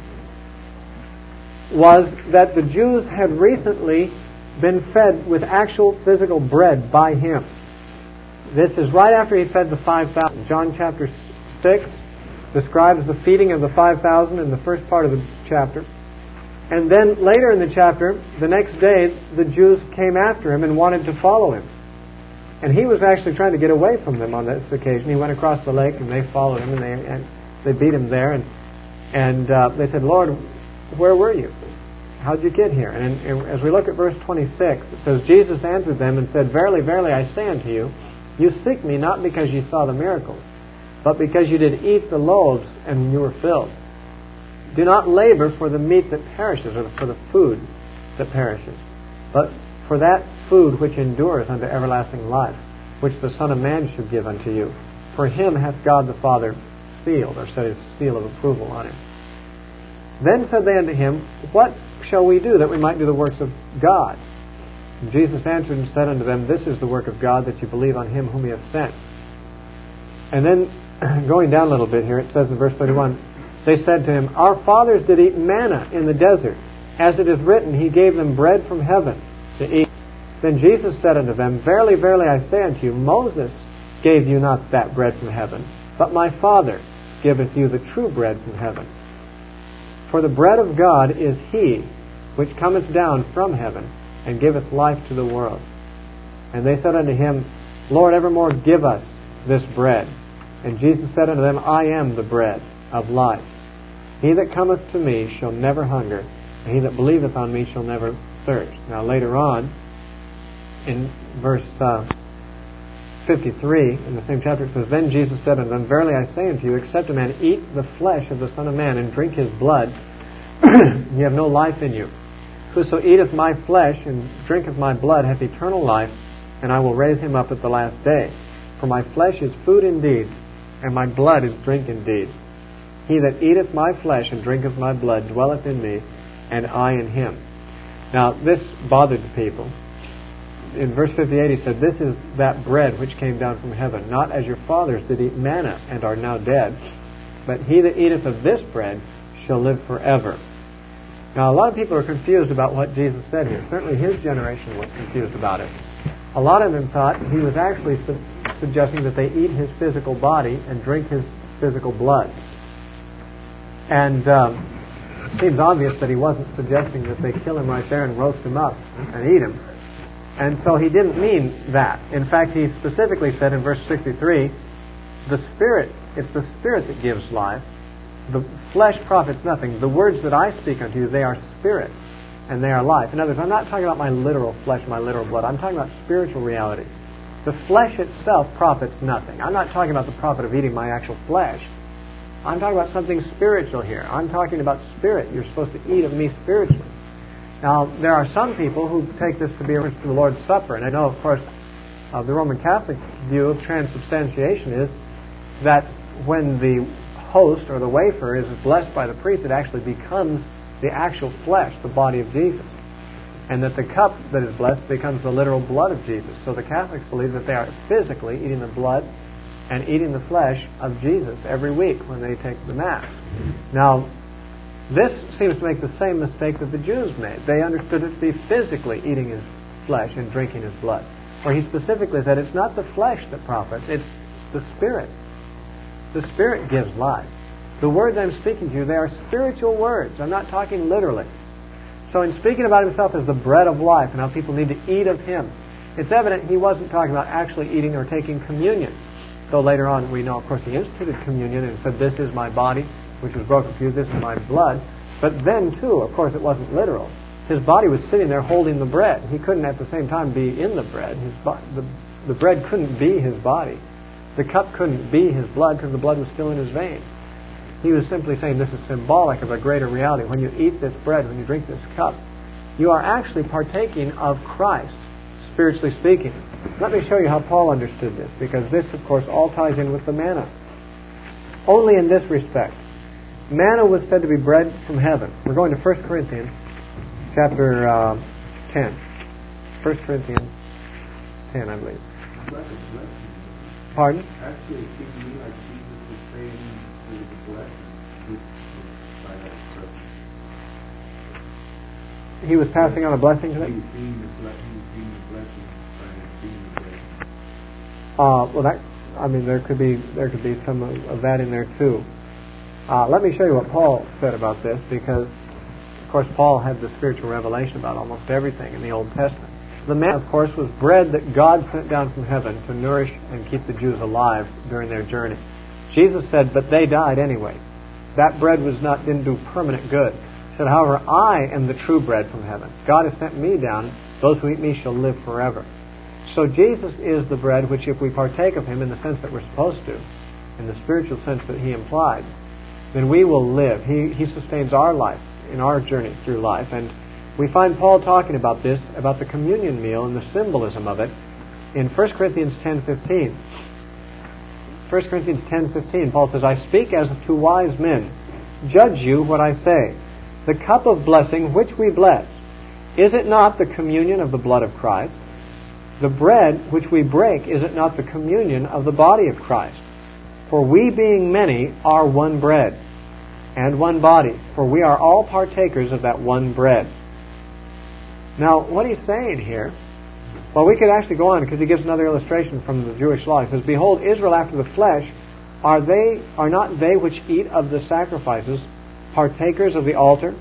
was that the Jews had recently been fed with actual physical bread by Him. This is right after He fed the five thousand. John chapter six describes the feeding of the five thousand in the first part of the chapter. And then later in the chapter, the next day, the Jews came after Him and wanted to follow Him. And He was actually trying to get away from them on this occasion. He went across the lake and they followed Him and they and they beat Him there. And and uh, they said, Lord, where were you? How'd you get here? And, and as we look at verse twenty-six, it says, Jesus answered them and said, Verily, verily, I say unto you, you seek me not because you saw the miracles, but because you did eat the loaves and you were filled. Do not labor for the meat that perishes, or for the food that perishes, but for that food which endures unto everlasting life, which the Son of Man should give unto you. For Him hath God the Father sealed, or set His seal of approval on Him. Then said they unto Him, What shall we do that we might do the works of God? And Jesus answered and said unto them, This is the work of God, that you believe on Him whom He hath sent. And then, going down a little bit here, it says in verse thirty-one, they said to Him, Our fathers did eat manna in the desert. As it is written, He gave them bread from heaven to eat. Then Jesus said unto them, Verily, verily, I say unto you, Moses gave you not that bread from heaven, but my Father giveth you the true bread from heaven. For the bread of God is He which cometh down from heaven, and giveth life to the world. And they said unto Him, Lord, evermore give us this bread. And Jesus said unto them, I am the bread of life. He that cometh to me shall never hunger, and he that believeth on me shall never thirst. Now later on, in verse uh, fifty-three, in the same chapter, it says, Then Jesus said unto them, Verily I say unto you, except a man eat the flesh of the Son of Man, and drink His blood, ye have no life in you. Whoso eateth my flesh, and drinketh my blood, hath eternal life, and I will raise him up at the last day. For my flesh is food indeed, and my blood is drink indeed. He that eateth my flesh and drinketh my blood dwelleth in me, and I in him. Now, this bothered the people. In verse fifty-eight he said, This is that bread which came down from heaven, not as your fathers did eat manna, and are now dead. But he that eateth of this bread shall live forever. Now, a lot of people are confused about what Jesus said here. Certainly his generation was confused about it. A lot of them thought He was actually su- suggesting that they eat His physical body and drink His physical blood. And um, it seems obvious that He wasn't suggesting that they kill Him right there and roast Him up and eat Him. And so He didn't mean that. In fact, He specifically said in verse sixty-three, the Spirit, it's the Spirit that gives life. The flesh profits nothing. The words that I speak unto you, they are spirit and they are life. In other words, I'm not talking about my literal flesh, my literal blood. I'm talking about spiritual reality. The flesh itself profits nothing. I'm not talking about the profit of eating my actual flesh. I'm talking about something spiritual here. I'm talking about spirit. You're supposed to eat of me spiritually. Now, there are some people who take this to be a reference to the Lord's Supper. And I know, of course, uh, the Roman Catholic view of transubstantiation is that when the host or the wafer is blessed by the priest, it actually becomes the actual flesh, the body of Jesus. And that the cup that is blessed becomes the literal blood of Jesus. So the Catholics believe that they are physically eating the blood and eating the flesh of Jesus every week when they take the Mass. Now, this seems to make the same mistake that the Jews made. They understood it to be physically eating his flesh and drinking his blood. Where he specifically said it's not the flesh that profits, it's the Spirit. The Spirit gives life. The words I'm speaking to you, they are spiritual words. I'm not talking literally. So in speaking about himself as the bread of life and how people need to eat of him, it's evident he wasn't talking about actually eating or taking communion. Though later on we know, of course, he instituted communion and said, this is my body, which was broken for you, this is my blood. But then, too, of course, it wasn't literal. His body was sitting there holding the bread. He couldn't at the same time be in the bread. His bo- the, the bread couldn't be his body. The cup couldn't be his blood because the blood was still in his veins. He was simply saying this is symbolic of a greater reality. When you eat this bread, when you drink this cup, you are actually partaking of Christ, spiritually speaking. Let me show you how Paul understood this, because this, of course, all ties in with the manna. Only in this respect. Manna was said to be bread from heaven. We're going to First Corinthians chapter uh, ten. First Corinthians ten, I believe. Pardon? Actually, it seemed to me like Jesus was saying to the blessing by that expression. He was passing on a blessing to them? He was being the blessing, he was being the blessing by being the bread. Uh, well, that, I mean, there could be there could be some of, of that in there too. Uh, let me show you what Paul said about this, because, of course, Paul had the spiritual revelation about almost everything in the Old Testament. The manna, of course, was bread that God sent down from heaven to nourish and keep the Jews alive during their journey. Jesus said, but they died anyway. That bread was not didn't do permanent good. He said, however, I am the true bread from heaven. God has sent me down. Those who eat me shall live forever. So Jesus is the bread which, if we partake of him in the sense that we're supposed to, in the spiritual sense that he implied, then we will live. He, he sustains our life in our journey through life. And we find Paul talking about this, about the communion meal and the symbolism of it, in First Corinthians ten fifteen. First Corinthians ten fifteen, Paul says, I speak as to wise men. Judge you what I say. The cup of blessing which we bless, is it not the communion of the blood of Christ? The bread which we break, is it not the communion of the body of Christ? For we being many are one bread, and one body, for we are all partakers of that one bread. Now, what he's saying here, well, we could actually go on, because he gives another illustration from the Jewish law. He says, behold, Israel after the flesh, are they are not they which eat of the sacrifices partakers of the altar?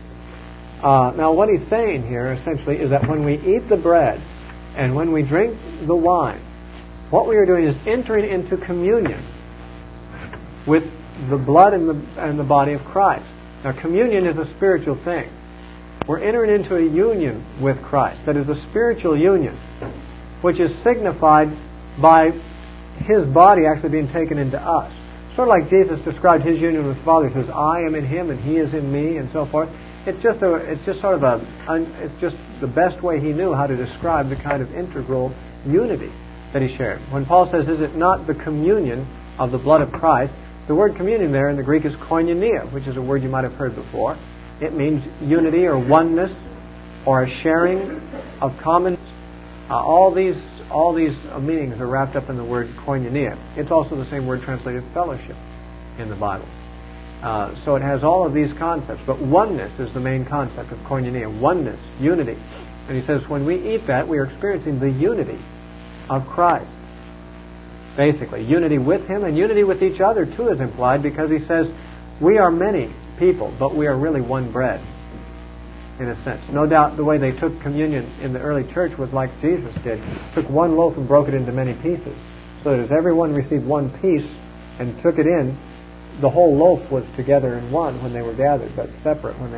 Uh, now, what he's saying here, essentially, is that when we eat the bread and when we drink the wine, what we are doing is entering into communion with the blood and the, and the body of Christ. Now, communion is a spiritual thing. We're entering into a union with Christ. That is a spiritual union, which is signified by his body actually being taken into us. Sort of like Jesus described his union with the Father. He says, I am in him and he is in me, and so forth. It's just a, it's just sort of a, it's just the best way he knew how to describe the kind of integral unity that he shared. When Paul says, is it not the communion of the blood of Christ? The word communion there in the Greek is koinonia, which is a word you might have heard before. It means unity or oneness or a sharing of common. Uh, all these all these uh, meanings are wrapped up in the word koinonia. It's also the same word translated fellowship in the Bible. Uh, so it has all of these concepts, but oneness is the main concept of koinonia. Oneness, unity. And he says when we eat that, we are experiencing the unity of Christ. Basically, unity with him and unity with each other too is implied, because he says we are many people, but we are really one bread, in a sense. No doubt the way they took communion in the early church was like Jesus did. Took one loaf and broke it into many pieces, so that as everyone received one piece and took it in, the whole loaf was together in one when they were gathered, but separate when they were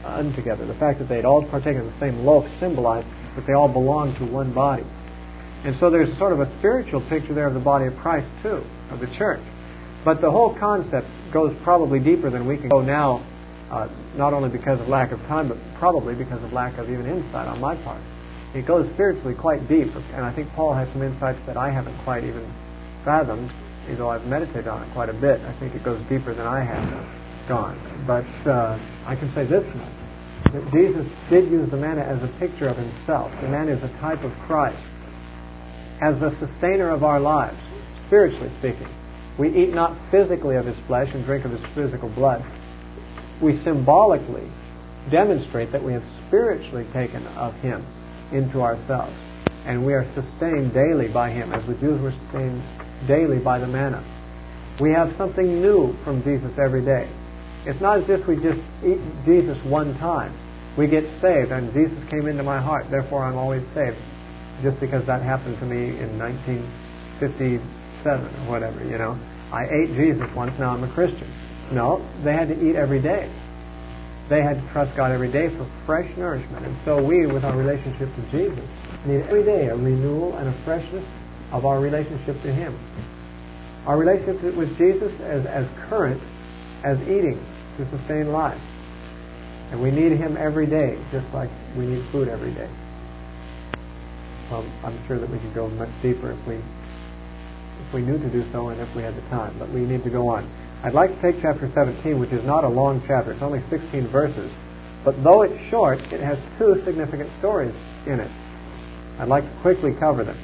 untogether. The fact that they'd all partaken of the same loaf symbolized that they all belonged to one body. And so there's sort of a spiritual picture there of the body of Christ too, of the church. But the whole concept goes probably deeper than we can go now, uh, not only because of lack of time, but probably because of lack of even insight on my part. It goes spiritually quite deep, and I think Paul has some insights that I haven't quite even fathomed, though I've meditated on it quite a bit. I think it goes deeper than I have gone. But uh, I can say this much, that Jesus did use the manna as a picture of himself. The manna is a type of Christ, as the sustainer of our lives, spiritually speaking. We eat not physically of his flesh and drink of his physical blood. We symbolically demonstrate that we have spiritually taken of him into ourselves. And we are sustained daily by him, as the Jews were sustained daily by the manna. We have something new from Jesus every day. It's not as if we just eat Jesus one time. We get saved, and Jesus came into my heart, therefore I'm always saved, just because that happened to me in nineteen fifty-seven or whatever, you know. I ate Jesus once, now I'm a Christian. No, they had to eat every day. They had to trust God every day for fresh nourishment. And so we, with our relationship to Jesus, need every day a renewal and a freshness of our relationship to him. Our relationship with Jesus is as current as eating to sustain life. And we need him every day, just like we need food every day. Well, I'm sure that we could go much deeper if we if we knew to do so and if we had the time. But we need to go on. I'd like to take chapter seventeen, which is not a long chapter. It's only sixteen verses. But though it's short, it has two significant stories in it. I'd like to quickly cover them.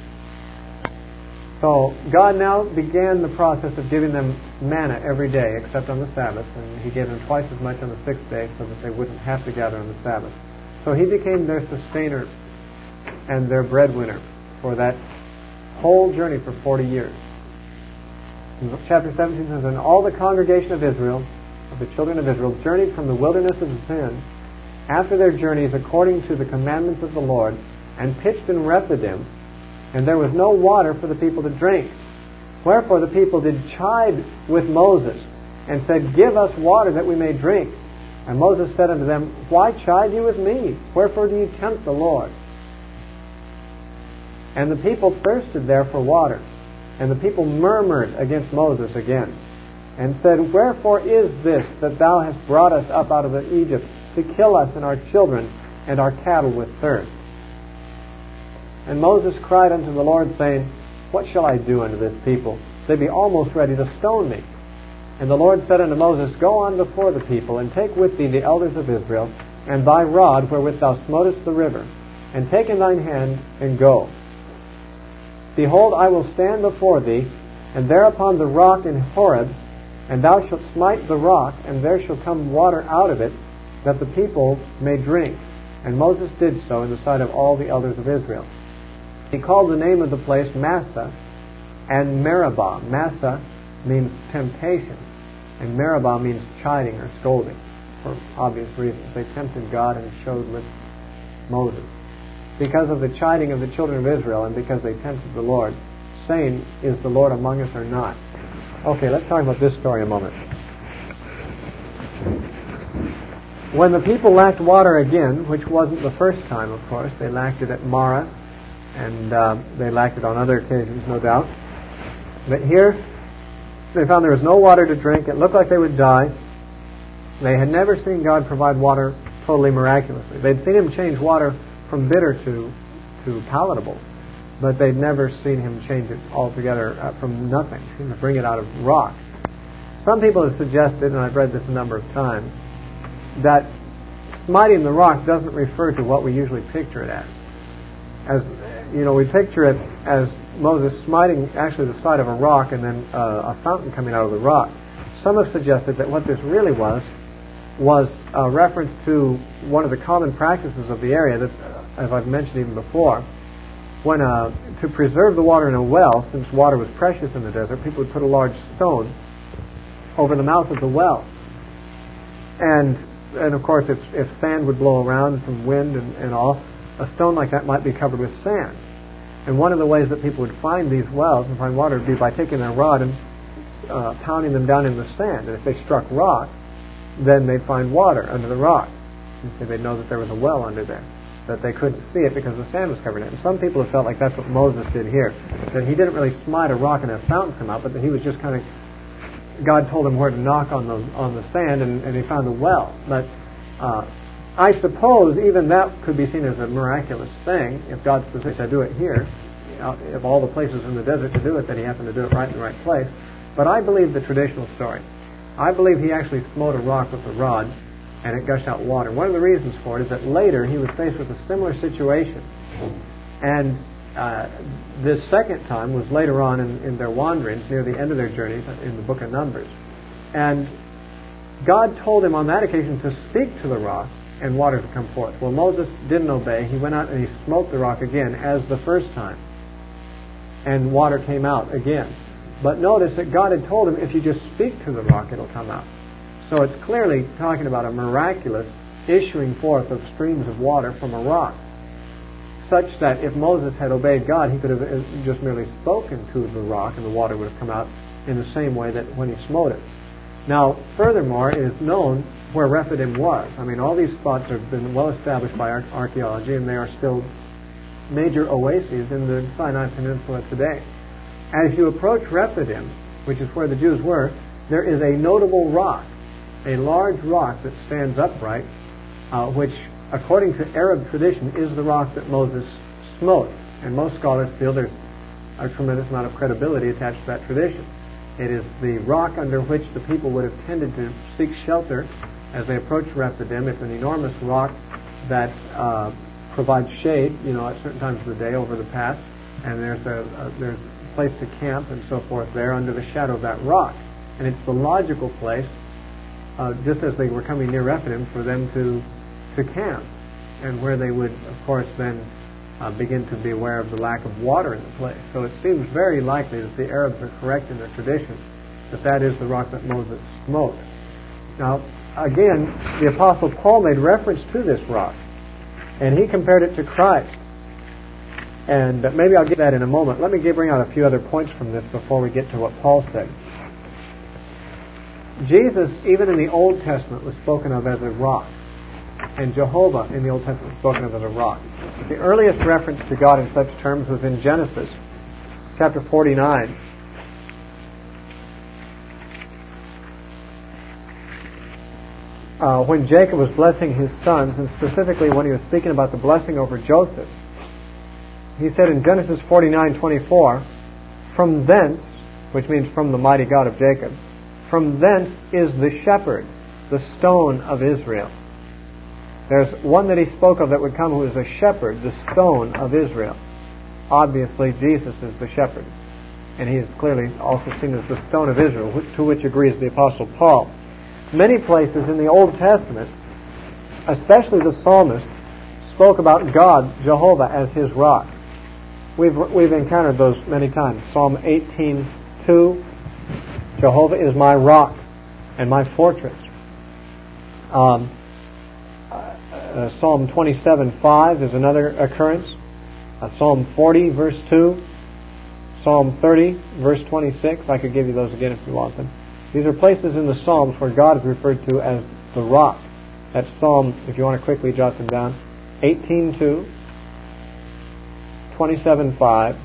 So God now began the process of giving them manna every day, except on the Sabbath. And he gave them twice as much on the sixth day so that they wouldn't have to gather on the Sabbath. So he became their sustainer and their breadwinner for that whole journey for forty years. In chapter seventeen says, and all the congregation of Israel, of the children of Israel, journeyed from the wilderness of Zin after their journeys according to the commandments of the Lord, and pitched in Rephidim, and there was no water for the people to drink. Wherefore the people did chide with Moses, and said, give us water that we may drink. And Moses said unto them, why chide you with me? Wherefore do you tempt the Lord? And the people thirsted there for water. And the people murmured against Moses again, and said, wherefore is this that thou hast brought us up out of Egypt to kill us and our children and our cattle with thirst? And Moses cried unto the Lord, saying, what shall I do unto this people? They be almost ready to stone me. And the Lord said unto Moses, go on before the people, and take with thee the elders of Israel, and thy rod wherewith thou smotest the river, and take in thine hand, and go. Behold, I will stand before thee, and there upon the rock in Horeb, and thou shalt smite the rock, and there shall come water out of it, that the people may drink. And Moses did so in the sight of all the elders of Israel. He called the name of the place Massah and Meribah. Massah means temptation, and Meribah means chiding or scolding, for obvious reasons. They tempted God and showed with Moses. Because of the chiding of the children of Israel, and because they tempted the Lord, saying, is the Lord among us or not? Okay, let's talk about this story a moment. When the people lacked water again, which wasn't the first time, of course, they lacked it at Marah, and uh, they lacked it on other occasions, no doubt. But here, they found there was no water to drink. It looked like they would die. They had never seen God provide water totally miraculously. They'd seen him change water from bitter to to palatable, but they'd never seen him change it altogether uh, from nothing, to bring it out of rock. Some people have suggested, and I've read this a number of times, that smiting the rock doesn't refer to what we usually picture it as. As you know, we picture it as Moses smiting actually the side of a rock and then uh, a fountain coming out of the rock. Some have suggested that what this really was was a reference to one of the common practices of the area that, as I've mentioned even before, when uh, to preserve the water in a well, since water was precious in the desert, people would put a large stone over the mouth of the well. And and of course, if, if sand would blow around from wind and, and all, a stone like that might be covered with sand. And one of the ways that people would find these wells and find water would be by taking their rod and uh, pounding them down in the sand. And if they struck rock, then they'd find water under the rock. You see, they'd know that there was a well under there, that they couldn't see it because the sand was covering it. And some people have felt like that's what Moses did here, that he didn't really smite a rock and a fountain come out, but that he was just kind of, God told him where to knock on the on the sand, and, and he found a well. But uh, I suppose even that could be seen as a miraculous thing, if God specifically said, do it here. Of all the places in the desert to do it, that he happened to do it right in the right place. But I believe the traditional story. I believe he actually smote a rock with a rod, and it gushed out water. One of the reasons for it is that later he was faced with a similar situation. And uh, this second time was later on in, in their wanderings, near the end of their journeys, in the book of Numbers. And God told him on that occasion to speak to the rock, and water to come forth. Well, Moses didn't obey. He went out and he smote the rock again, as the first time. And water came out again. But notice that God had told him, if you just speak to the rock, it'll come out. So it's clearly talking about a miraculous issuing forth of streams of water from a rock, such that if Moses had obeyed God, he could have just merely spoken to the rock and the water would have come out in the same way that when he smote it. Now, furthermore, it is known where Rephidim was. I mean, all these spots have been well established by archaeology, and they are still major oases in the Sinai Peninsula today. As you approach Rephidim, which is where the Jews were, there is a notable rock, a large rock that stands upright, uh, which, according to Arab tradition, is the rock that Moses smote. And most scholars feel there's a tremendous amount of credibility attached to that tradition. It is the rock under which the people would have tended to seek shelter as they approach Rephidim. It's an enormous rock that uh, provides shade, you know, at certain times of the day over the path, and there's a, a there's a place to camp and so forth there under the shadow of that rock. And it's the logical place, uh, just as they were coming near Rephidim, for them to to camp, and where they would, of course, then uh, begin to be aware of the lack of water in the place. So it seems very likely that the Arabs are correct in their tradition, that that is the rock that Moses smote. Now, again, the Apostle Paul made reference to this rock, and he compared it to Christ. And maybe I'll get that in a moment. Let me bring out a few other points from this before we get to what Paul said. Jesus, even in the Old Testament, was spoken of as a rock. And Jehovah in the Old Testament was spoken of as a rock. The earliest reference to God in such terms was in Genesis chapter forty-nine. Uh, when Jacob was blessing his sons, and specifically when he was speaking about the blessing over Joseph, he said in Genesis forty-nine twenty-four, "From thence," which means from the mighty God of Jacob, "from thence is the shepherd, the stone of Israel." There's one that he spoke of that would come who is a shepherd, the stone of Israel. Obviously, Jesus is the shepherd. And he is clearly also seen as the stone of Israel, to which agrees the Apostle Paul. Many places in the Old Testament, especially the psalmist, spoke about God, Jehovah, as his rock. We've we've encountered those many times. Psalm eighteen two, Jehovah is my rock and my fortress. Um, uh, Psalm twenty-seven five is another occurrence. Uh, Psalm forty verse two, Psalm thirty verse twenty-six. I could give you those again if you want them. These are places in the Psalms where God is referred to as the rock. That's Psalm, if you want to quickly jot them down, eighteen two, twenty-seven five,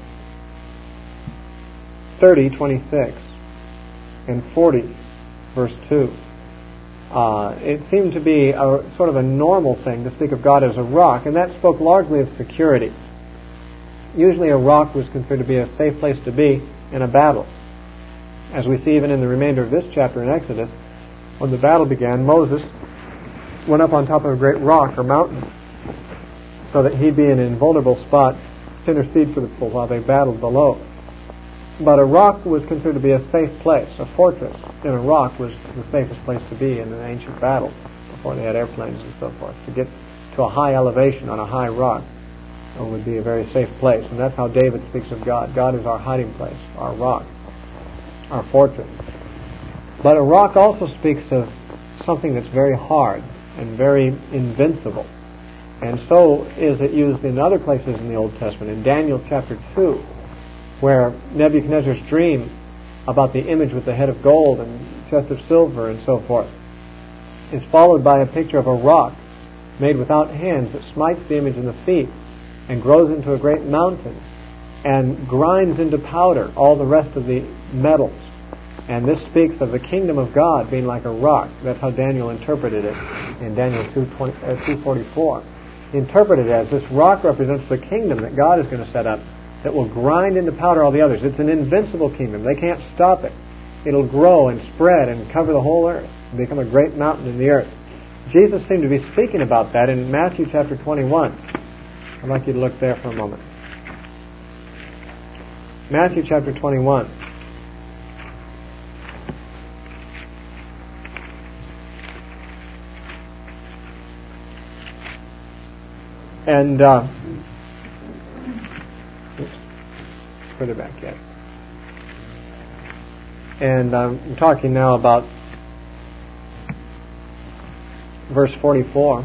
thirty twenty-six, and forty verse two. Uh, it seemed to be a sort of a normal thing to speak of God as a rock, and that spoke largely of security. Usually a rock was considered to be a safe place to be in a battle. As we see even in the remainder of this chapter in Exodus, when the battle began, Moses went up on top of a great rock or mountain so that he'd be in an invulnerable spot to intercede for the people while they battled below. But a rock was considered to be a safe place. A fortress in a rock was the safest place to be in an ancient battle before they had airplanes and so forth. To get to a high elevation on a high rock would be a very safe place. And that's how David speaks of God. God is our hiding place, our rock, our fortress. But a rock also speaks of something that's very hard and very invincible. And so is it used in other places in the Old Testament. In Daniel chapter two, where Nebuchadnezzar's dream about the image with the head of gold and chest of silver and so forth is followed by a picture of a rock made without hands, that smites the image in the feet, and grows into a great mountain, and grinds into powder all the rest of the metals. And this speaks of the kingdom of God being like a rock. That's how Daniel interpreted it in Daniel two forty-four. He interpreted it as this rock represents the kingdom that God is going to set up that will grind into powder all the others. It's an invincible kingdom. They can't stop it. It'll grow and spread and cover the whole earth and become a great mountain in the earth. Jesus seemed to be speaking about that in Matthew chapter twenty-one. I'd like you to look there for a moment. Matthew chapter twenty-one. And, uh, oops, further back yet. And um, I'm talking now about verse forty-four.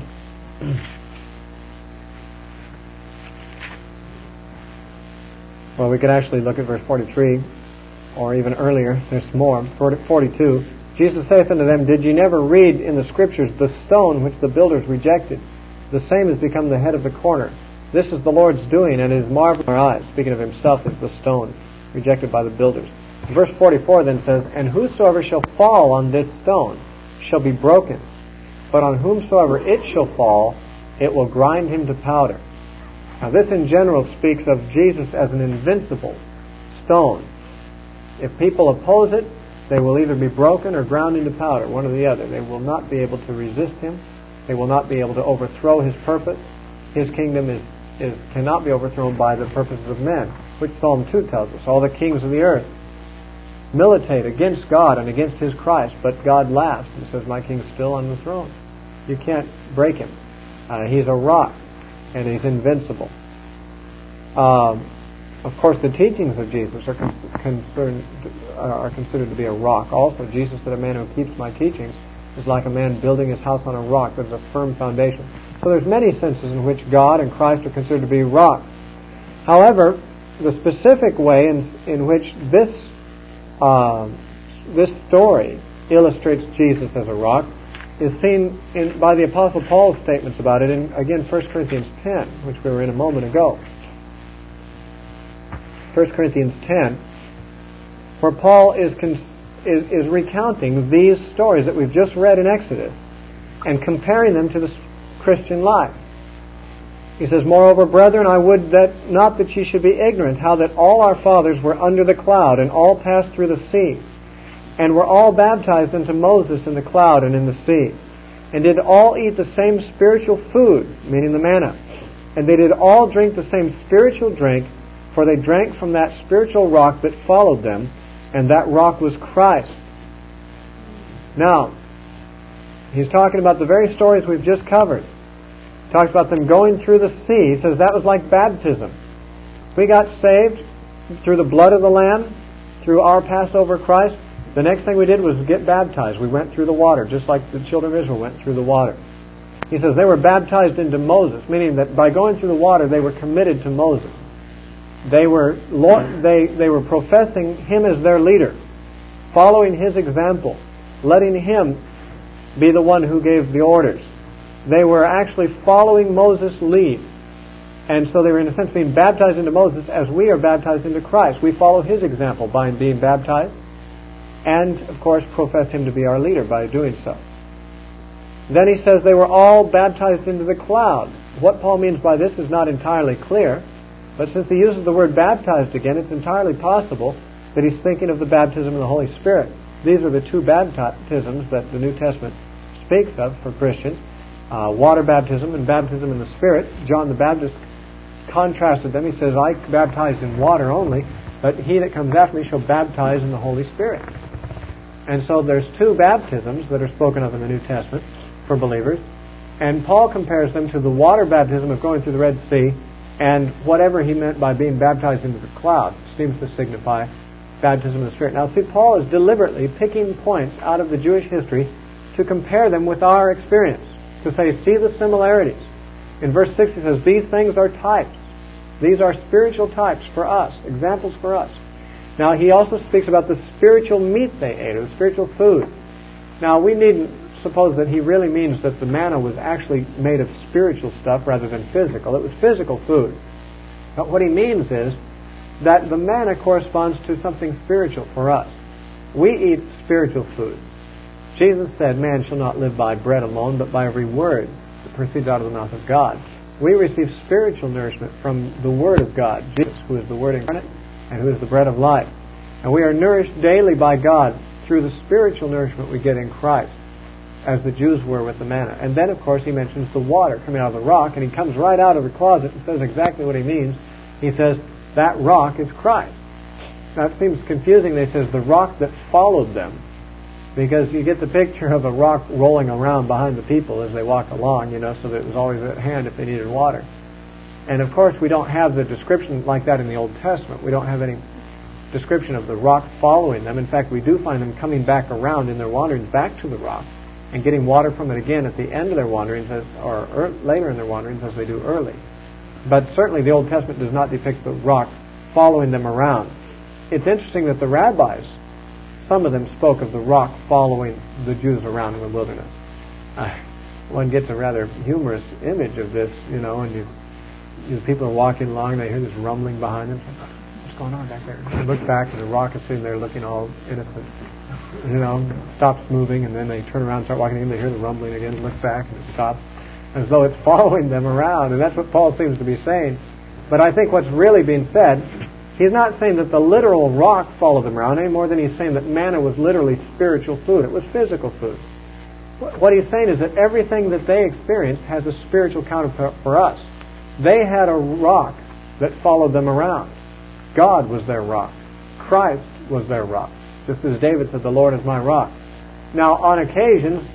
Well, we could actually look at verse forty-three, or even earlier. There's more. forty-two. Jesus saith unto them, Did ye never read in the Scriptures, the stone which the builders rejected? The same has become the head of the corner. This is the Lord's doing, and it is marvelous in our eyes. Speaking of himself as the stone rejected by the builders. Verse forty-four then says, And whosoever shall fall on this stone shall be broken, but on whomsoever it shall fall, it will grind him to powder. Now this in general speaks of Jesus as an invincible stone. If people oppose it, they will either be broken or ground into powder, one or the other. They will not be able to resist him. They will not be able to overthrow his purpose. His kingdom is, is cannot be overthrown by the purposes of men, which Psalm two tells us. All the kings of the earth militate against God and against his Christ, but God laughs and says, My king's still on the throne. You can't break him. Uh, he's a rock, and he's invincible. Um, of course, the teachings of Jesus are, con- concerned, uh, are considered to be a rock. Also, Jesus said, A man who keeps my teachings is like a man building his house on a rock. There's a firm foundation. So there's many senses in which God and Christ are considered to be rock. However, the specific way in, in which this uh, this story illustrates Jesus as a rock is seen in, by the Apostle Paul's statements about it in, again, First Corinthians ten, which we were in a moment ago. First Corinthians ten, where Paul is, cons- is, is recounting these stories that we've just read in Exodus and comparing them to the Christian life. He says, Moreover, brethren, I would that not that ye should be ignorant, how that all our fathers were under the cloud, and all passed through the sea, and were all baptized unto Moses in the cloud and in the sea, and did all eat the same spiritual food, meaning the manna, and they did all drink the same spiritual drink, for they drank from that spiritual rock that followed them, and that rock was Christ. Now, he's talking about the very stories we've just covered. He talks about them going through the sea. He says that was like baptism. We got saved through the blood of the Lamb, through our Passover Christ. The next thing we did was get baptized. We went through the water, just like the children of Israel went through the water. He says they were baptized into Moses, meaning that by going through the water, they were committed to Moses. They were they they were professing him as their leader, following his example, letting him be the one who gave the orders. They were actually following Moses' lead. And so they were in a sense being baptized into Moses as we are baptized into Christ. We follow his example by being baptized and, of course, profess him to be our leader by doing so. Then he says they were all baptized into the cloud. What Paul means by this is not entirely clear, but since he uses the word baptized again, it's entirely possible that he's thinking of the baptism of the Holy Spirit. These are the two baptisms that the New Testament speaks of for Christians. Uh, water baptism and baptism in the Spirit. John the Baptist contrasted them. He says, I baptize in water only, but he that comes after me shall baptize in the Holy Spirit. And so there's two baptisms that are spoken of in the New Testament for believers. And Paul compares them to the water baptism of going through the Red Sea, and whatever he meant by being baptized into the cloud seems to signify baptism in the Spirit. Now see, Paul is deliberately picking points out of the Jewish history to compare them with our experience. To say, see the similarities. In verse six he says, these things are types. These are spiritual types for us, examples for us. Now he also speaks about the spiritual meat they ate, or the spiritual food. Now we needn't suppose that he really means that the manna was actually made of spiritual stuff rather than physical. It was physical food. But what he means is that the manna corresponds to something spiritual for us. We eat spiritual food. Jesus said, man shall not live by bread alone, but by every word that proceeds out of the mouth of God. We receive spiritual nourishment from the Word of God, Jesus, who is the Word incarnate and who is the bread of life. And we are nourished daily by God through the spiritual nourishment we get in Christ, as the Jews were with the manna. And then, of course, he mentions the water coming out of the rock, and he comes right out of the closet and says exactly what he means. He says, that rock is Christ. Now, it seems confusing. He says, the rock that followed them, because you get the picture of a rock rolling around behind the people as they walk along, you know, so that it was always at hand if they needed water. And, of course, we don't have the description like that in the Old Testament. We don't have any description of the rock following them. In fact, we do find them coming back around in their wanderings back to the rock and getting water from it again at the end of their wanderings, as, or er, later in their wanderings as they do early. But certainly the Old Testament does not depict the rock following them around. It's interesting that the rabbis, some of them spoke of the rock following the Jews around in the wilderness. Uh, one gets a rather humorous image of this, you know, and you, you people are walking along and they hear this rumbling behind them. What's going on back there? They look back and the rock is sitting there looking all innocent. You know, stops moving, and then they turn around and start walking in. They hear the rumbling again, look back, and it stops, as though it's following them around. And that's what Paul seems to be saying. But I think what's really being said, he's not saying that the literal rock followed them around any more than he's saying that manna was literally spiritual food. It was physical food. What he's saying is that everything that they experienced has a spiritual counterpart for us. They had a rock that followed them around. God was their rock. Christ was their rock. Just as David said, the Lord is my rock. Now, on occasions,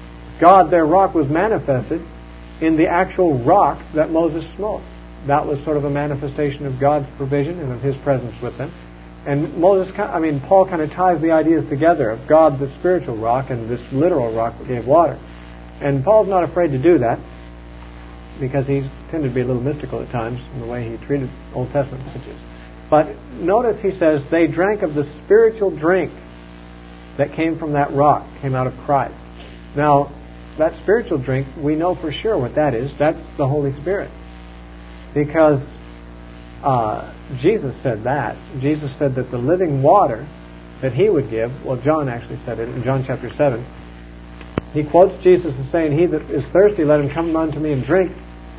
God, their rock, was manifested in the actual rock that Moses smote. That was sort of a manifestation of God's provision and of His presence with them. And Moses, I mean, Paul kind of ties the ideas together of God, the spiritual rock, and this literal rock that gave water. And Paul's not afraid to do that, because he tended to be a little mystical at times in the way he treated Old Testament passages. But notice he says, they drank of the spiritual drink that came from that rock, came out of Christ. Now, that spiritual drink, we know for sure what that is. That's the Holy Spirit. Because uh, Jesus said that. Jesus said that the living water that He would give, well, John actually said it in John chapter seven. He quotes Jesus as saying, he that is thirsty, let him come unto me and drink.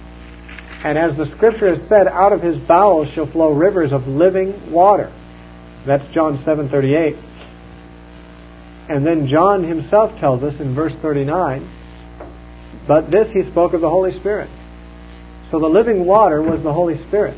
And as the Scripture has said, out of His bowels shall flow rivers of living water. That's John seven thirty-eight. And then John himself tells us in verse thirty-nine, but this He spoke of the Holy Spirit. So the living water was the Holy Spirit.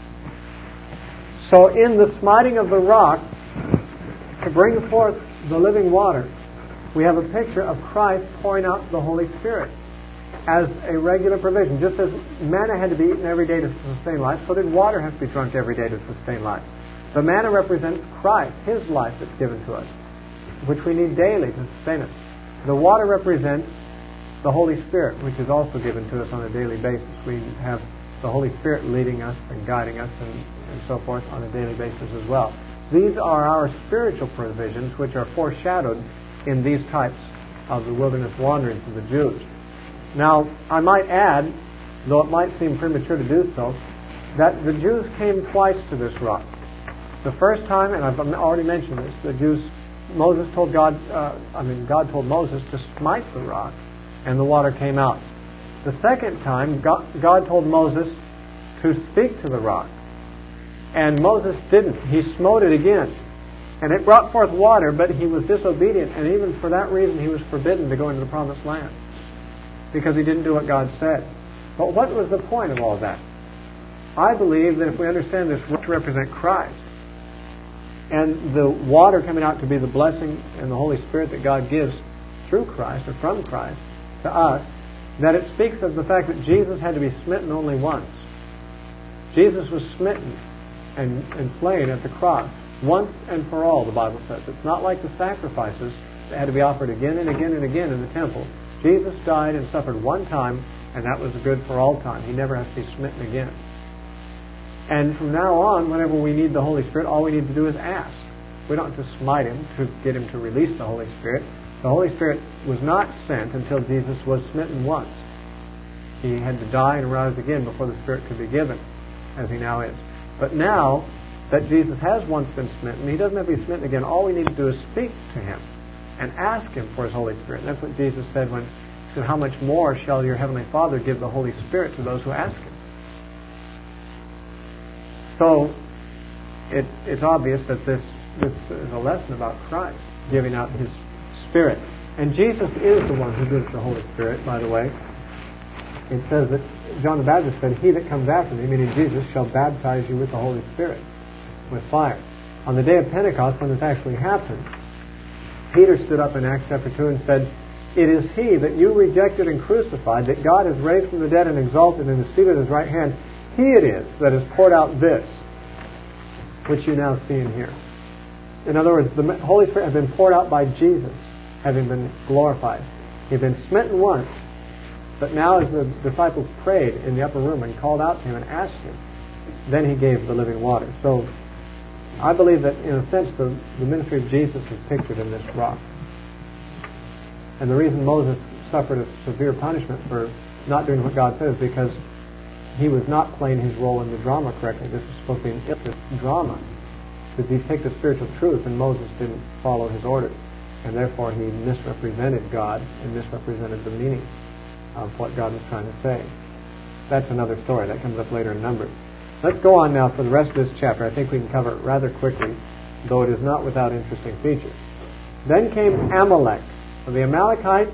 So in the smiting of the rock, to bring forth the living water, we have a picture of Christ pouring out the Holy Spirit as a regular provision. Just as manna had to be eaten every day to sustain life, so did water have to be drunk every day to sustain life. The manna represents Christ, His life that's given to us, which we need daily to sustain us. The water represents the Holy Spirit, which is also given to us on a daily basis. We have the Holy Spirit leading us and guiding us and, and so forth on a daily basis as well. These are our spiritual provisions, which are foreshadowed in these types of the wilderness wanderings of the Jews. Now, I might add, though it might seem premature to do so, that the Jews came twice to this rock. The first time, and I've already mentioned this, the Jews, Moses told God, uh, I mean, God told Moses to smite the rock, and the water came out. The second time, God, God told Moses to speak to the rock, and Moses didn't. He smote it again, and it brought forth water, but he was disobedient, and even for that reason he was forbidden to go into the promised land, because he didn't do what God said. But what was the point of all that? I believe that if we understand this to represent Christ, and the water coming out to be the blessing and the Holy Spirit that God gives through Christ, or from Christ, to us, that it speaks of the fact that Jesus had to be smitten only once. Jesus was smitten and, and slain at the cross once and for all, the Bible says. It's not like the sacrifices that had to be offered again and again and again in the temple. Jesus died and suffered one time, and that was good for all time. He never has to be smitten again. And from now on, whenever we need the Holy Spirit, all we need to do is ask. We don't have to smite Him to get Him to release the Holy Spirit. The Holy Spirit was not sent until Jesus was smitten once. He had to die and rise again before the Spirit could be given, as he now is. But now that Jesus has once been smitten, he doesn't have to be smitten again. All we need to do is speak to him and ask him for his Holy Spirit. And that's what Jesus said when he said, how much more shall your Heavenly Father give the Holy Spirit to those who ask him? So it, it's obvious that this, this is a lesson about Christ giving out his Spirit. And Jesus is the one who gives the Holy Spirit, by the way. It says that John the Baptist said, he that comes after me, meaning Jesus, shall baptize you with the Holy Spirit, with fire. On the day of Pentecost, when this actually happened, Peter stood up in Acts chapter two and said, it is he that you rejected and crucified, that God has raised from the dead and exalted and is seated at his right hand. He it is that has poured out this, which you now see and hear. In other words, the Holy Spirit had been poured out by Jesus, having been glorified. He had been smitten once, but now as the disciples prayed in the upper room and called out to him and asked him, then he gave the living water. So I believe that in a sense the, the ministry of Jesus is pictured in this rock. And the reason Moses suffered a severe punishment for not doing what God says is because he was not playing his role in the drama correctly. This was supposed to be an illicit drama to depict a spiritual truth, and Moses didn't follow his orders. And therefore he misrepresented God and misrepresented the meaning of what God was trying to say. That's another story. That comes up later in Numbers. Let's go on now for the rest of this chapter. I think we can cover it rather quickly, though it is not without interesting features. Then came Amalek. So the Amalekites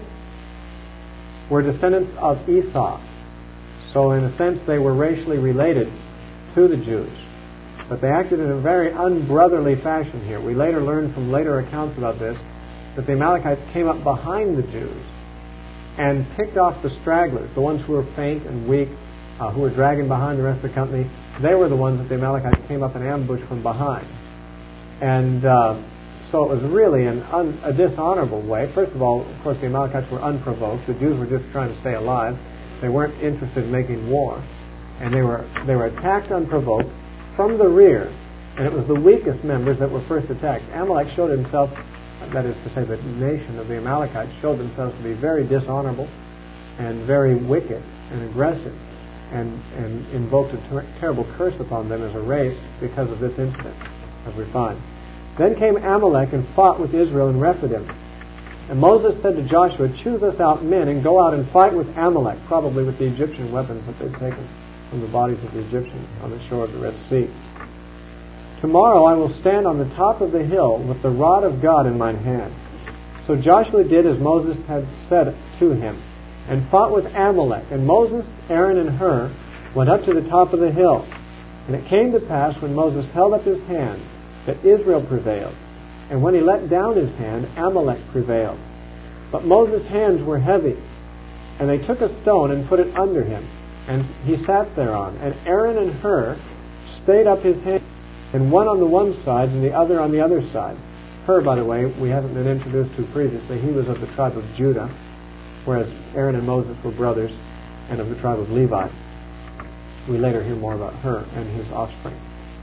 were descendants of Esau. So in a sense they were racially related to the Jews. But they acted in a very unbrotherly fashion here. We later learned from later accounts about this that the Amalekites came up behind the Jews and picked off the stragglers, the ones who were faint and weak, uh, who were dragging behind the rest of the company. They were the ones that the Amalekites came up and ambushed from behind. And uh, so it was really an un, a dishonorable way. First of all, of course, the Amalekites were unprovoked. The Jews were just trying to stay alive. They weren't interested in making war. And they were they were attacked unprovoked from the rear. And it was the weakest members that were first attacked. Amalek showed himself, that is to say the nation of the Amalekites, showed themselves to be very dishonorable and very wicked and aggressive, and, and invoked a ter- terrible curse upon them as a race because of this incident, as we find. Then came Amalek and fought with Israel in Rephidim. And Moses said to Joshua, choose us out men and go out and fight with Amalek, probably with the Egyptian weapons that they'd taken from the bodies of the Egyptians on the shore of the Red Sea. Tomorrow I will stand on the top of the hill with the rod of God in mine hand. So Joshua did as Moses had said to him, and fought with Amalek. And Moses, Aaron, and Hur went up to the top of the hill. And it came to pass, when Moses held up his hand, that Israel prevailed. And when he let down his hand, Amalek prevailed. But Moses' hands were heavy. And they took a stone and put it under him, and he sat thereon. And Aaron and Hur stayed up his hand, and one on the one side and the other on the other side. Hur, by the way, we haven't been introduced to previously. He was of the tribe of Judah, whereas Aaron and Moses were brothers and of the tribe of Levi. We later hear more about Hur and his offspring.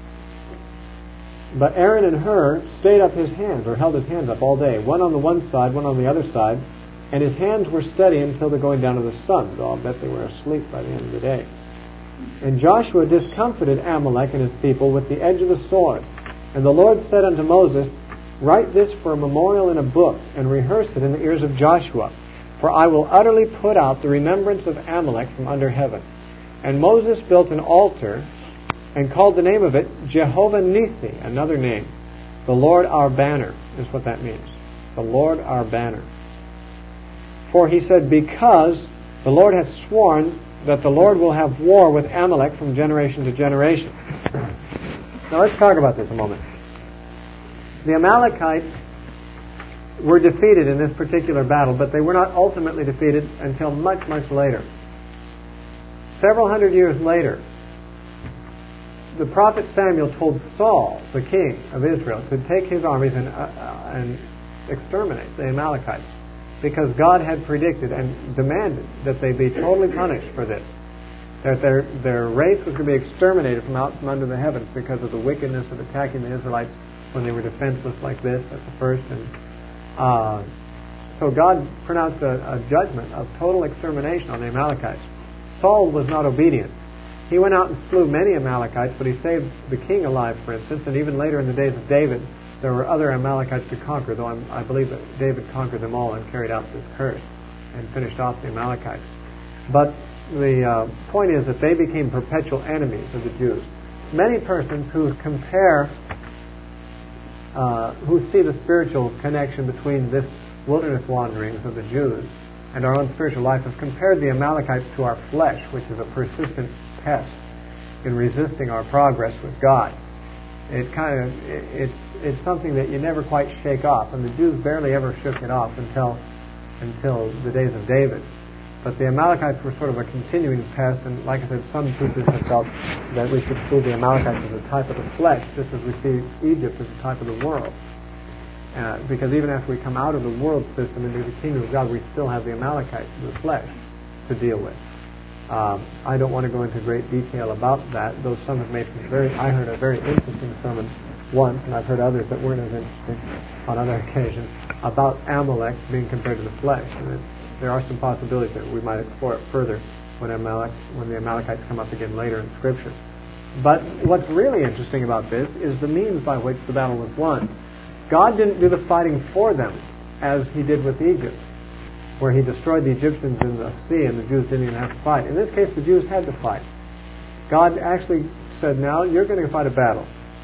But Aaron and Hur stayed up his hands, or held his hands up all day, one on the one side, one on the other side, and his hands were steady until the going down of the sun, though I'll bet they were asleep by the end of the day. And Joshua discomfited Amalek and his people with the edge of the sword. And the Lord said unto Moses, write this for a memorial in a book, and rehearse it in the ears of Joshua. For I will utterly put out the remembrance of Amalek from under heaven. And Moses built an altar, and called the name of it Jehovah Nissi, another name. The Lord our banner is what that means. The Lord our banner. For he said, because the Lord hath sworn that the Lord will have war with Amalek from generation to generation. Now let's talk about this a moment. The Amalekites were defeated in this particular battle, but they were not ultimately defeated until much, much later. Several hundred years later, the prophet Samuel told Saul, the king of Israel, to take his armies and, uh, uh, and exterminate the Amalekites, because God had predicted and demanded that they be totally punished for this. That their their race was going to be exterminated from out from under the heavens because of the wickedness of attacking the Israelites when they were defenseless like this at the first. And uh, So God pronounced a, a judgment of total extermination on the Amalekites. Saul was not obedient. He went out and slew many Amalekites, but he saved the king alive, for instance, and even later in the days of David, there were other Amalekites to conquer, though I'm, I believe that David conquered them all and carried out this curse and finished off the Amalekites. But the uh, point is that they became perpetual enemies of the Jews. Many persons who compare, uh, who see the spiritual connection between this wilderness wanderings of the Jews and our own spiritual life have compared the Amalekites to our flesh, which is a persistent pest in resisting our progress with God. It kind of it, it's it's something that you never quite shake off, and the Jews barely ever shook it off until until the days of David. But the Amalekites were sort of a continuing pest, and like I said, some teachers have felt that we should see the Amalekites as a type of the flesh, just as we see Egypt as a type of the world. Uh, because even after we come out of the world system into the kingdom of God, we still have the Amalekites, the flesh, to deal with. Um, I don't want to go into great detail about that, though some have made some very, I heard a very interesting sermon once, and I've heard others that weren't as interesting on other occasions, about Amalek being compared to the flesh. And it, there are some possibilities that we might explore it further when, Amalek, when the Amalekites come up again later in Scripture. But what's really interesting about this is the means by which the battle was won. God didn't do the fighting for them as he did with Egypt, where he destroyed the Egyptians in the sea and the Jews didn't even have to fight. In this case, the Jews had to fight. God actually said, now you're going to fight a battle.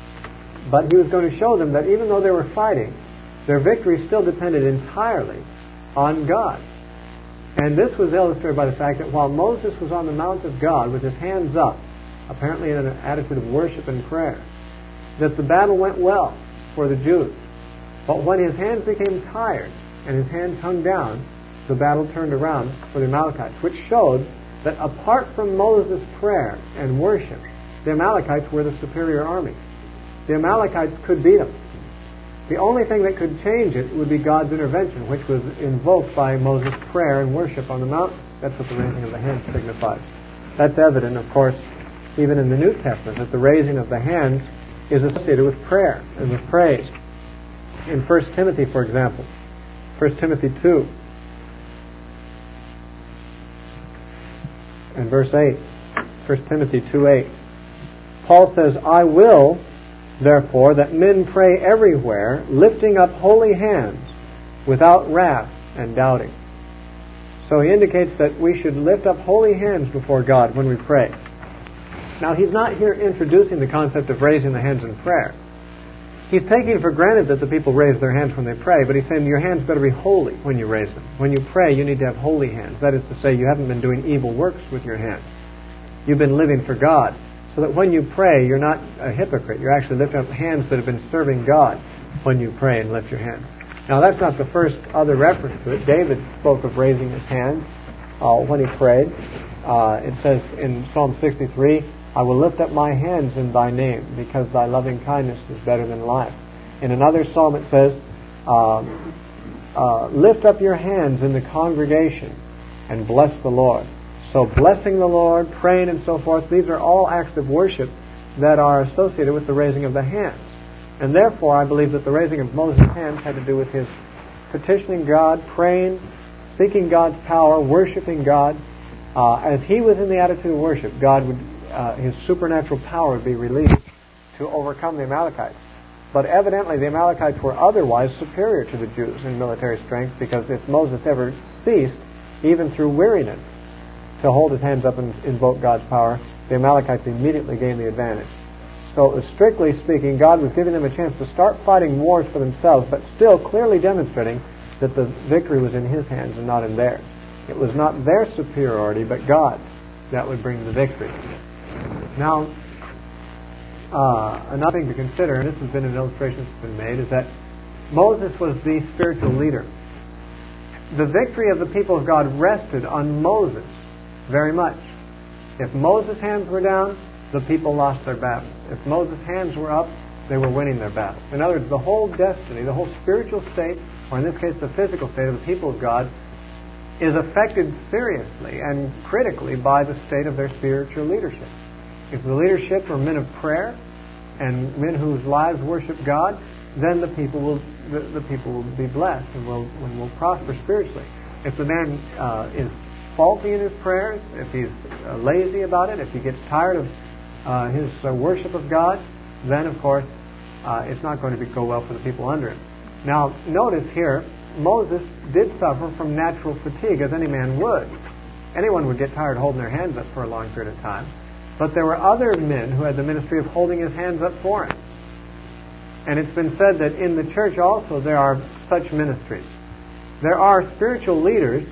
But he was going to show them that even though they were fighting, their victory still depended entirely on God. And this was illustrated by the fact that while Moses was on the Mount of God with his hands up, apparently in an attitude of worship and prayer, that the battle went well for the Jews. But when his hands became tired and his hands hung down, the battle turned around for the Amalekites, which showed that apart from Moses' prayer and worship, the Amalekites were the superior army. The Amalekites could beat them. The only thing that could change it would be God's intervention, which was invoked by Moses' prayer and worship on the mountain. That's what the raising of the hand signifies. That's evident, of course, even in the New Testament, that the raising of the hand is associated with prayer and with praise. In First Timothy, for example, First Timothy two and verse eight, First Timothy two eight, Paul says, I will, therefore, that men pray everywhere, lifting up holy hands, without wrath and doubting. So he indicates that we should lift up holy hands before God when we pray. Now, he's not here introducing the concept of raising the hands in prayer. He's taking for granted that the people raise their hands when they pray, but he's saying your hands better be holy when you raise them. When you pray, you need to have holy hands. That is to say, you haven't been doing evil works with your hands. You've been living for God. So that when you pray, you're not a hypocrite. You're actually lifting up hands that have been serving God when you pray and lift your hands. Now, that's not the first other reference to it. David spoke of raising his hands uh, when he prayed. Uh, it says in Psalm sixty-three, I will lift up my hands in thy name, because thy loving kindness is better than life. In another psalm it says, uh, uh, lift up your hands in the congregation and bless the Lord. So blessing the Lord, praying and so forth, these are all acts of worship that are associated with the raising of the hands. And therefore I believe that the raising of Moses' hands had to do with his petitioning God, praying, seeking God's power, worshiping God. Uh, as he was in the attitude of worship, God would Uh, his supernatural power would be released to overcome the Amalekites. But evidently the Amalekites were otherwise superior to the Jews in military strength, because if Moses ever ceased, even through weariness, to hold his hands up and invoke God's power, the Amalekites immediately gained the advantage. So strictly speaking, God was giving them a chance to start fighting wars for themselves, but still clearly demonstrating that the victory was in his hands and not in theirs. It was not their superiority, but God that would bring the victory. Now, uh, another thing to consider, and this has been an illustration that's been made, is that Moses was the spiritual leader. The victory of the people of God rested on Moses very much. If Moses' hands were down, the people lost their battle. If Moses' hands were up, they were winning their battle. In other words, the whole destiny, the whole spiritual state, or in this case the physical state of the people of God, is affected seriously and critically by the state of their spiritual leadership. If the leadership are men of prayer and men whose lives worship God, then the people will the, the people will be blessed and will and will prosper spiritually. If the man uh, is faulty in his prayers, if he's uh, lazy about it, if he gets tired of uh, his uh, worship of God, then of course uh, it's not going to be, go well for the people under him. Now notice here, Moses did suffer from natural fatigue, as any man would. Anyone would get tired holding their hands up for a long period of time. But there were other men who had the ministry of holding his hands up for him. And it's been said that in the church also there are such ministries. There are spiritual leaders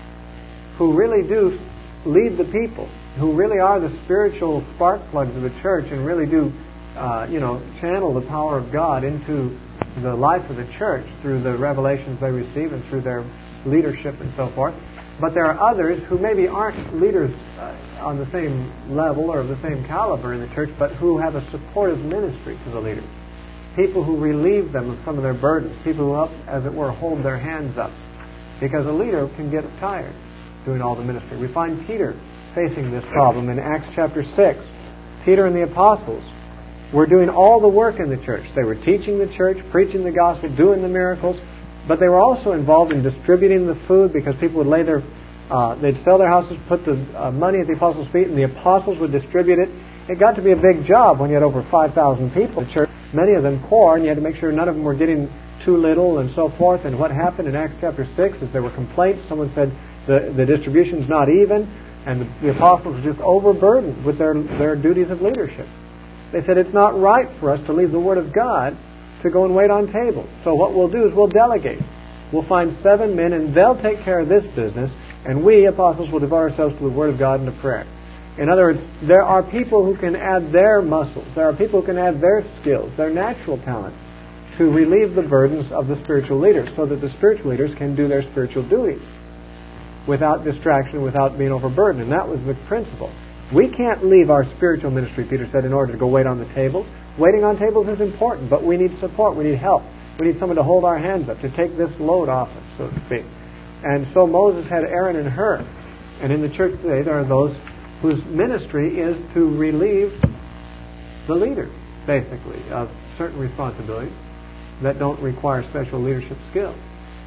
who really do lead the people, who really are the spiritual spark plugs of the church and really do, uh, you know, channel the power of God into the life of the church through the revelations they receive and through their leadership and so forth. But there are others who maybe aren't leaders uh, on the same level or of the same caliber in the church, but who have a supportive ministry to the leaders. People who relieve them of some of their burdens. People who help, as it were, hold their hands up. Because a leader can get tired doing all the ministry. We find Peter facing this problem in Acts chapter six. Peter and the apostles were doing all the work in the church. They were teaching the church, preaching the gospel, doing the miracles, but they were also involved in distributing the food, because people would lay their, uh, they'd sell their houses, put the uh, money at the apostles' feet, and the apostles would distribute it. It got to be a big job when you had over five thousand people in the church, many of them poor, and you had to make sure none of them were getting too little and so forth. And what happened in Acts chapter six is there were complaints. Someone said the, the distribution's not even, and the, the apostles were just overburdened with their, their duties of leadership. They said it's not right for us to leave the Word of God to go and wait on tables. So what we'll do is we'll delegate. We'll find seven men and they'll take care of this business, and we, apostles, will devote ourselves to the Word of God and to prayer. In other words, there are people who can add their muscles. There are people who can add their skills, their natural talent, to relieve the burdens of the spiritual leaders, so that the spiritual leaders can do their spiritual duties without distraction, without being overburdened. And that was the principle. We can't leave our spiritual ministry, Peter said, in order to go wait on the tables. Waiting on tables is important, but we need support. We need help. We need someone to hold our hands up, to take this load off us, so to speak. And so Moses had Aaron and Hur. And in the church today, there are those whose ministry is to relieve the leader, basically, of certain responsibilities that don't require special leadership skills,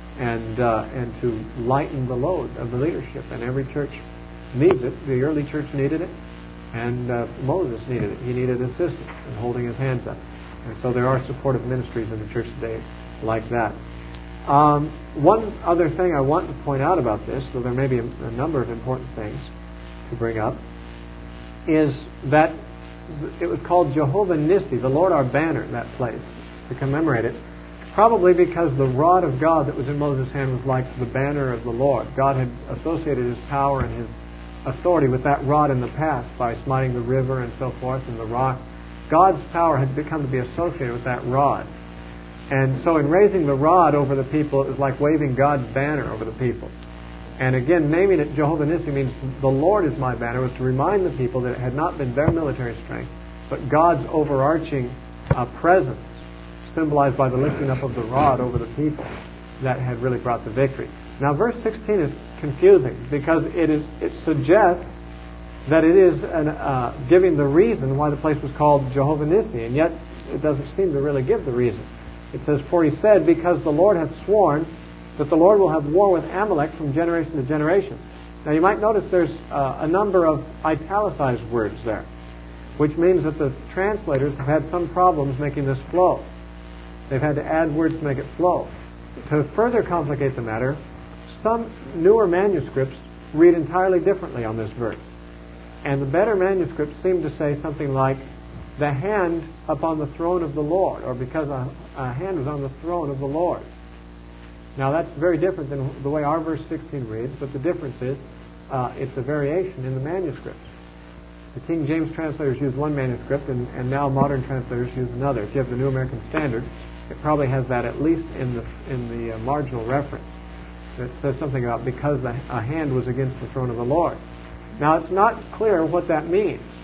and uh, and to lighten the load of the leadership. And every church needs it. The early church needed it, and uh, Moses needed it. He needed assistance in holding his hands up. And so there are supportive ministries in the church today like that. Um, one other thing I want to point out about this, so there may be a, a number of important things to bring up, is that it was called Jehovah Nissi, the Lord our banner, that place, to commemorate it, probably because the rod of God that was in Moses' hand was like the banner of the Lord. God had associated His power and His authority with that rod in the past by smiting the river and so forth and the rock. God's power had become to be associated with that rod. And so in raising the rod over the people, it was like waving God's banner over the people. And again, naming it Jehovah Nissi means the Lord is my banner, was to remind the people that it had not been their military strength, but God's overarching uh, presence, symbolized by the lifting up of the rod over the people, that had really brought the victory. Now verse sixteen is confusing, because it is it suggests that it is an, uh, giving the reason why the place was called Jehovah Nissi, and yet it doesn't seem to really give the reason. It says, for he said, because the Lord hath sworn that the Lord will have war with Amalek from generation to generation. Now you might notice there's uh, a number of italicized words there, which means that the translators have had some problems making this flow. They've had to add words to make it flow. To further complicate the matter, some newer manuscripts read entirely differently on this verse. And the better manuscripts seem to say something like, the hand upon the throne of the Lord, or because a, a hand was on the throne of the Lord. Now that's very different than the way our verse sixteen reads, but the difference is uh, it's a variation in the manuscripts. The King James translators use one manuscript, and, and now modern translators use another. If you have the New American Standard, it probably has that at least in the in the uh, marginal reference. It says something about because the, a hand was against the throne of the Lord. Now it's not clear what that means.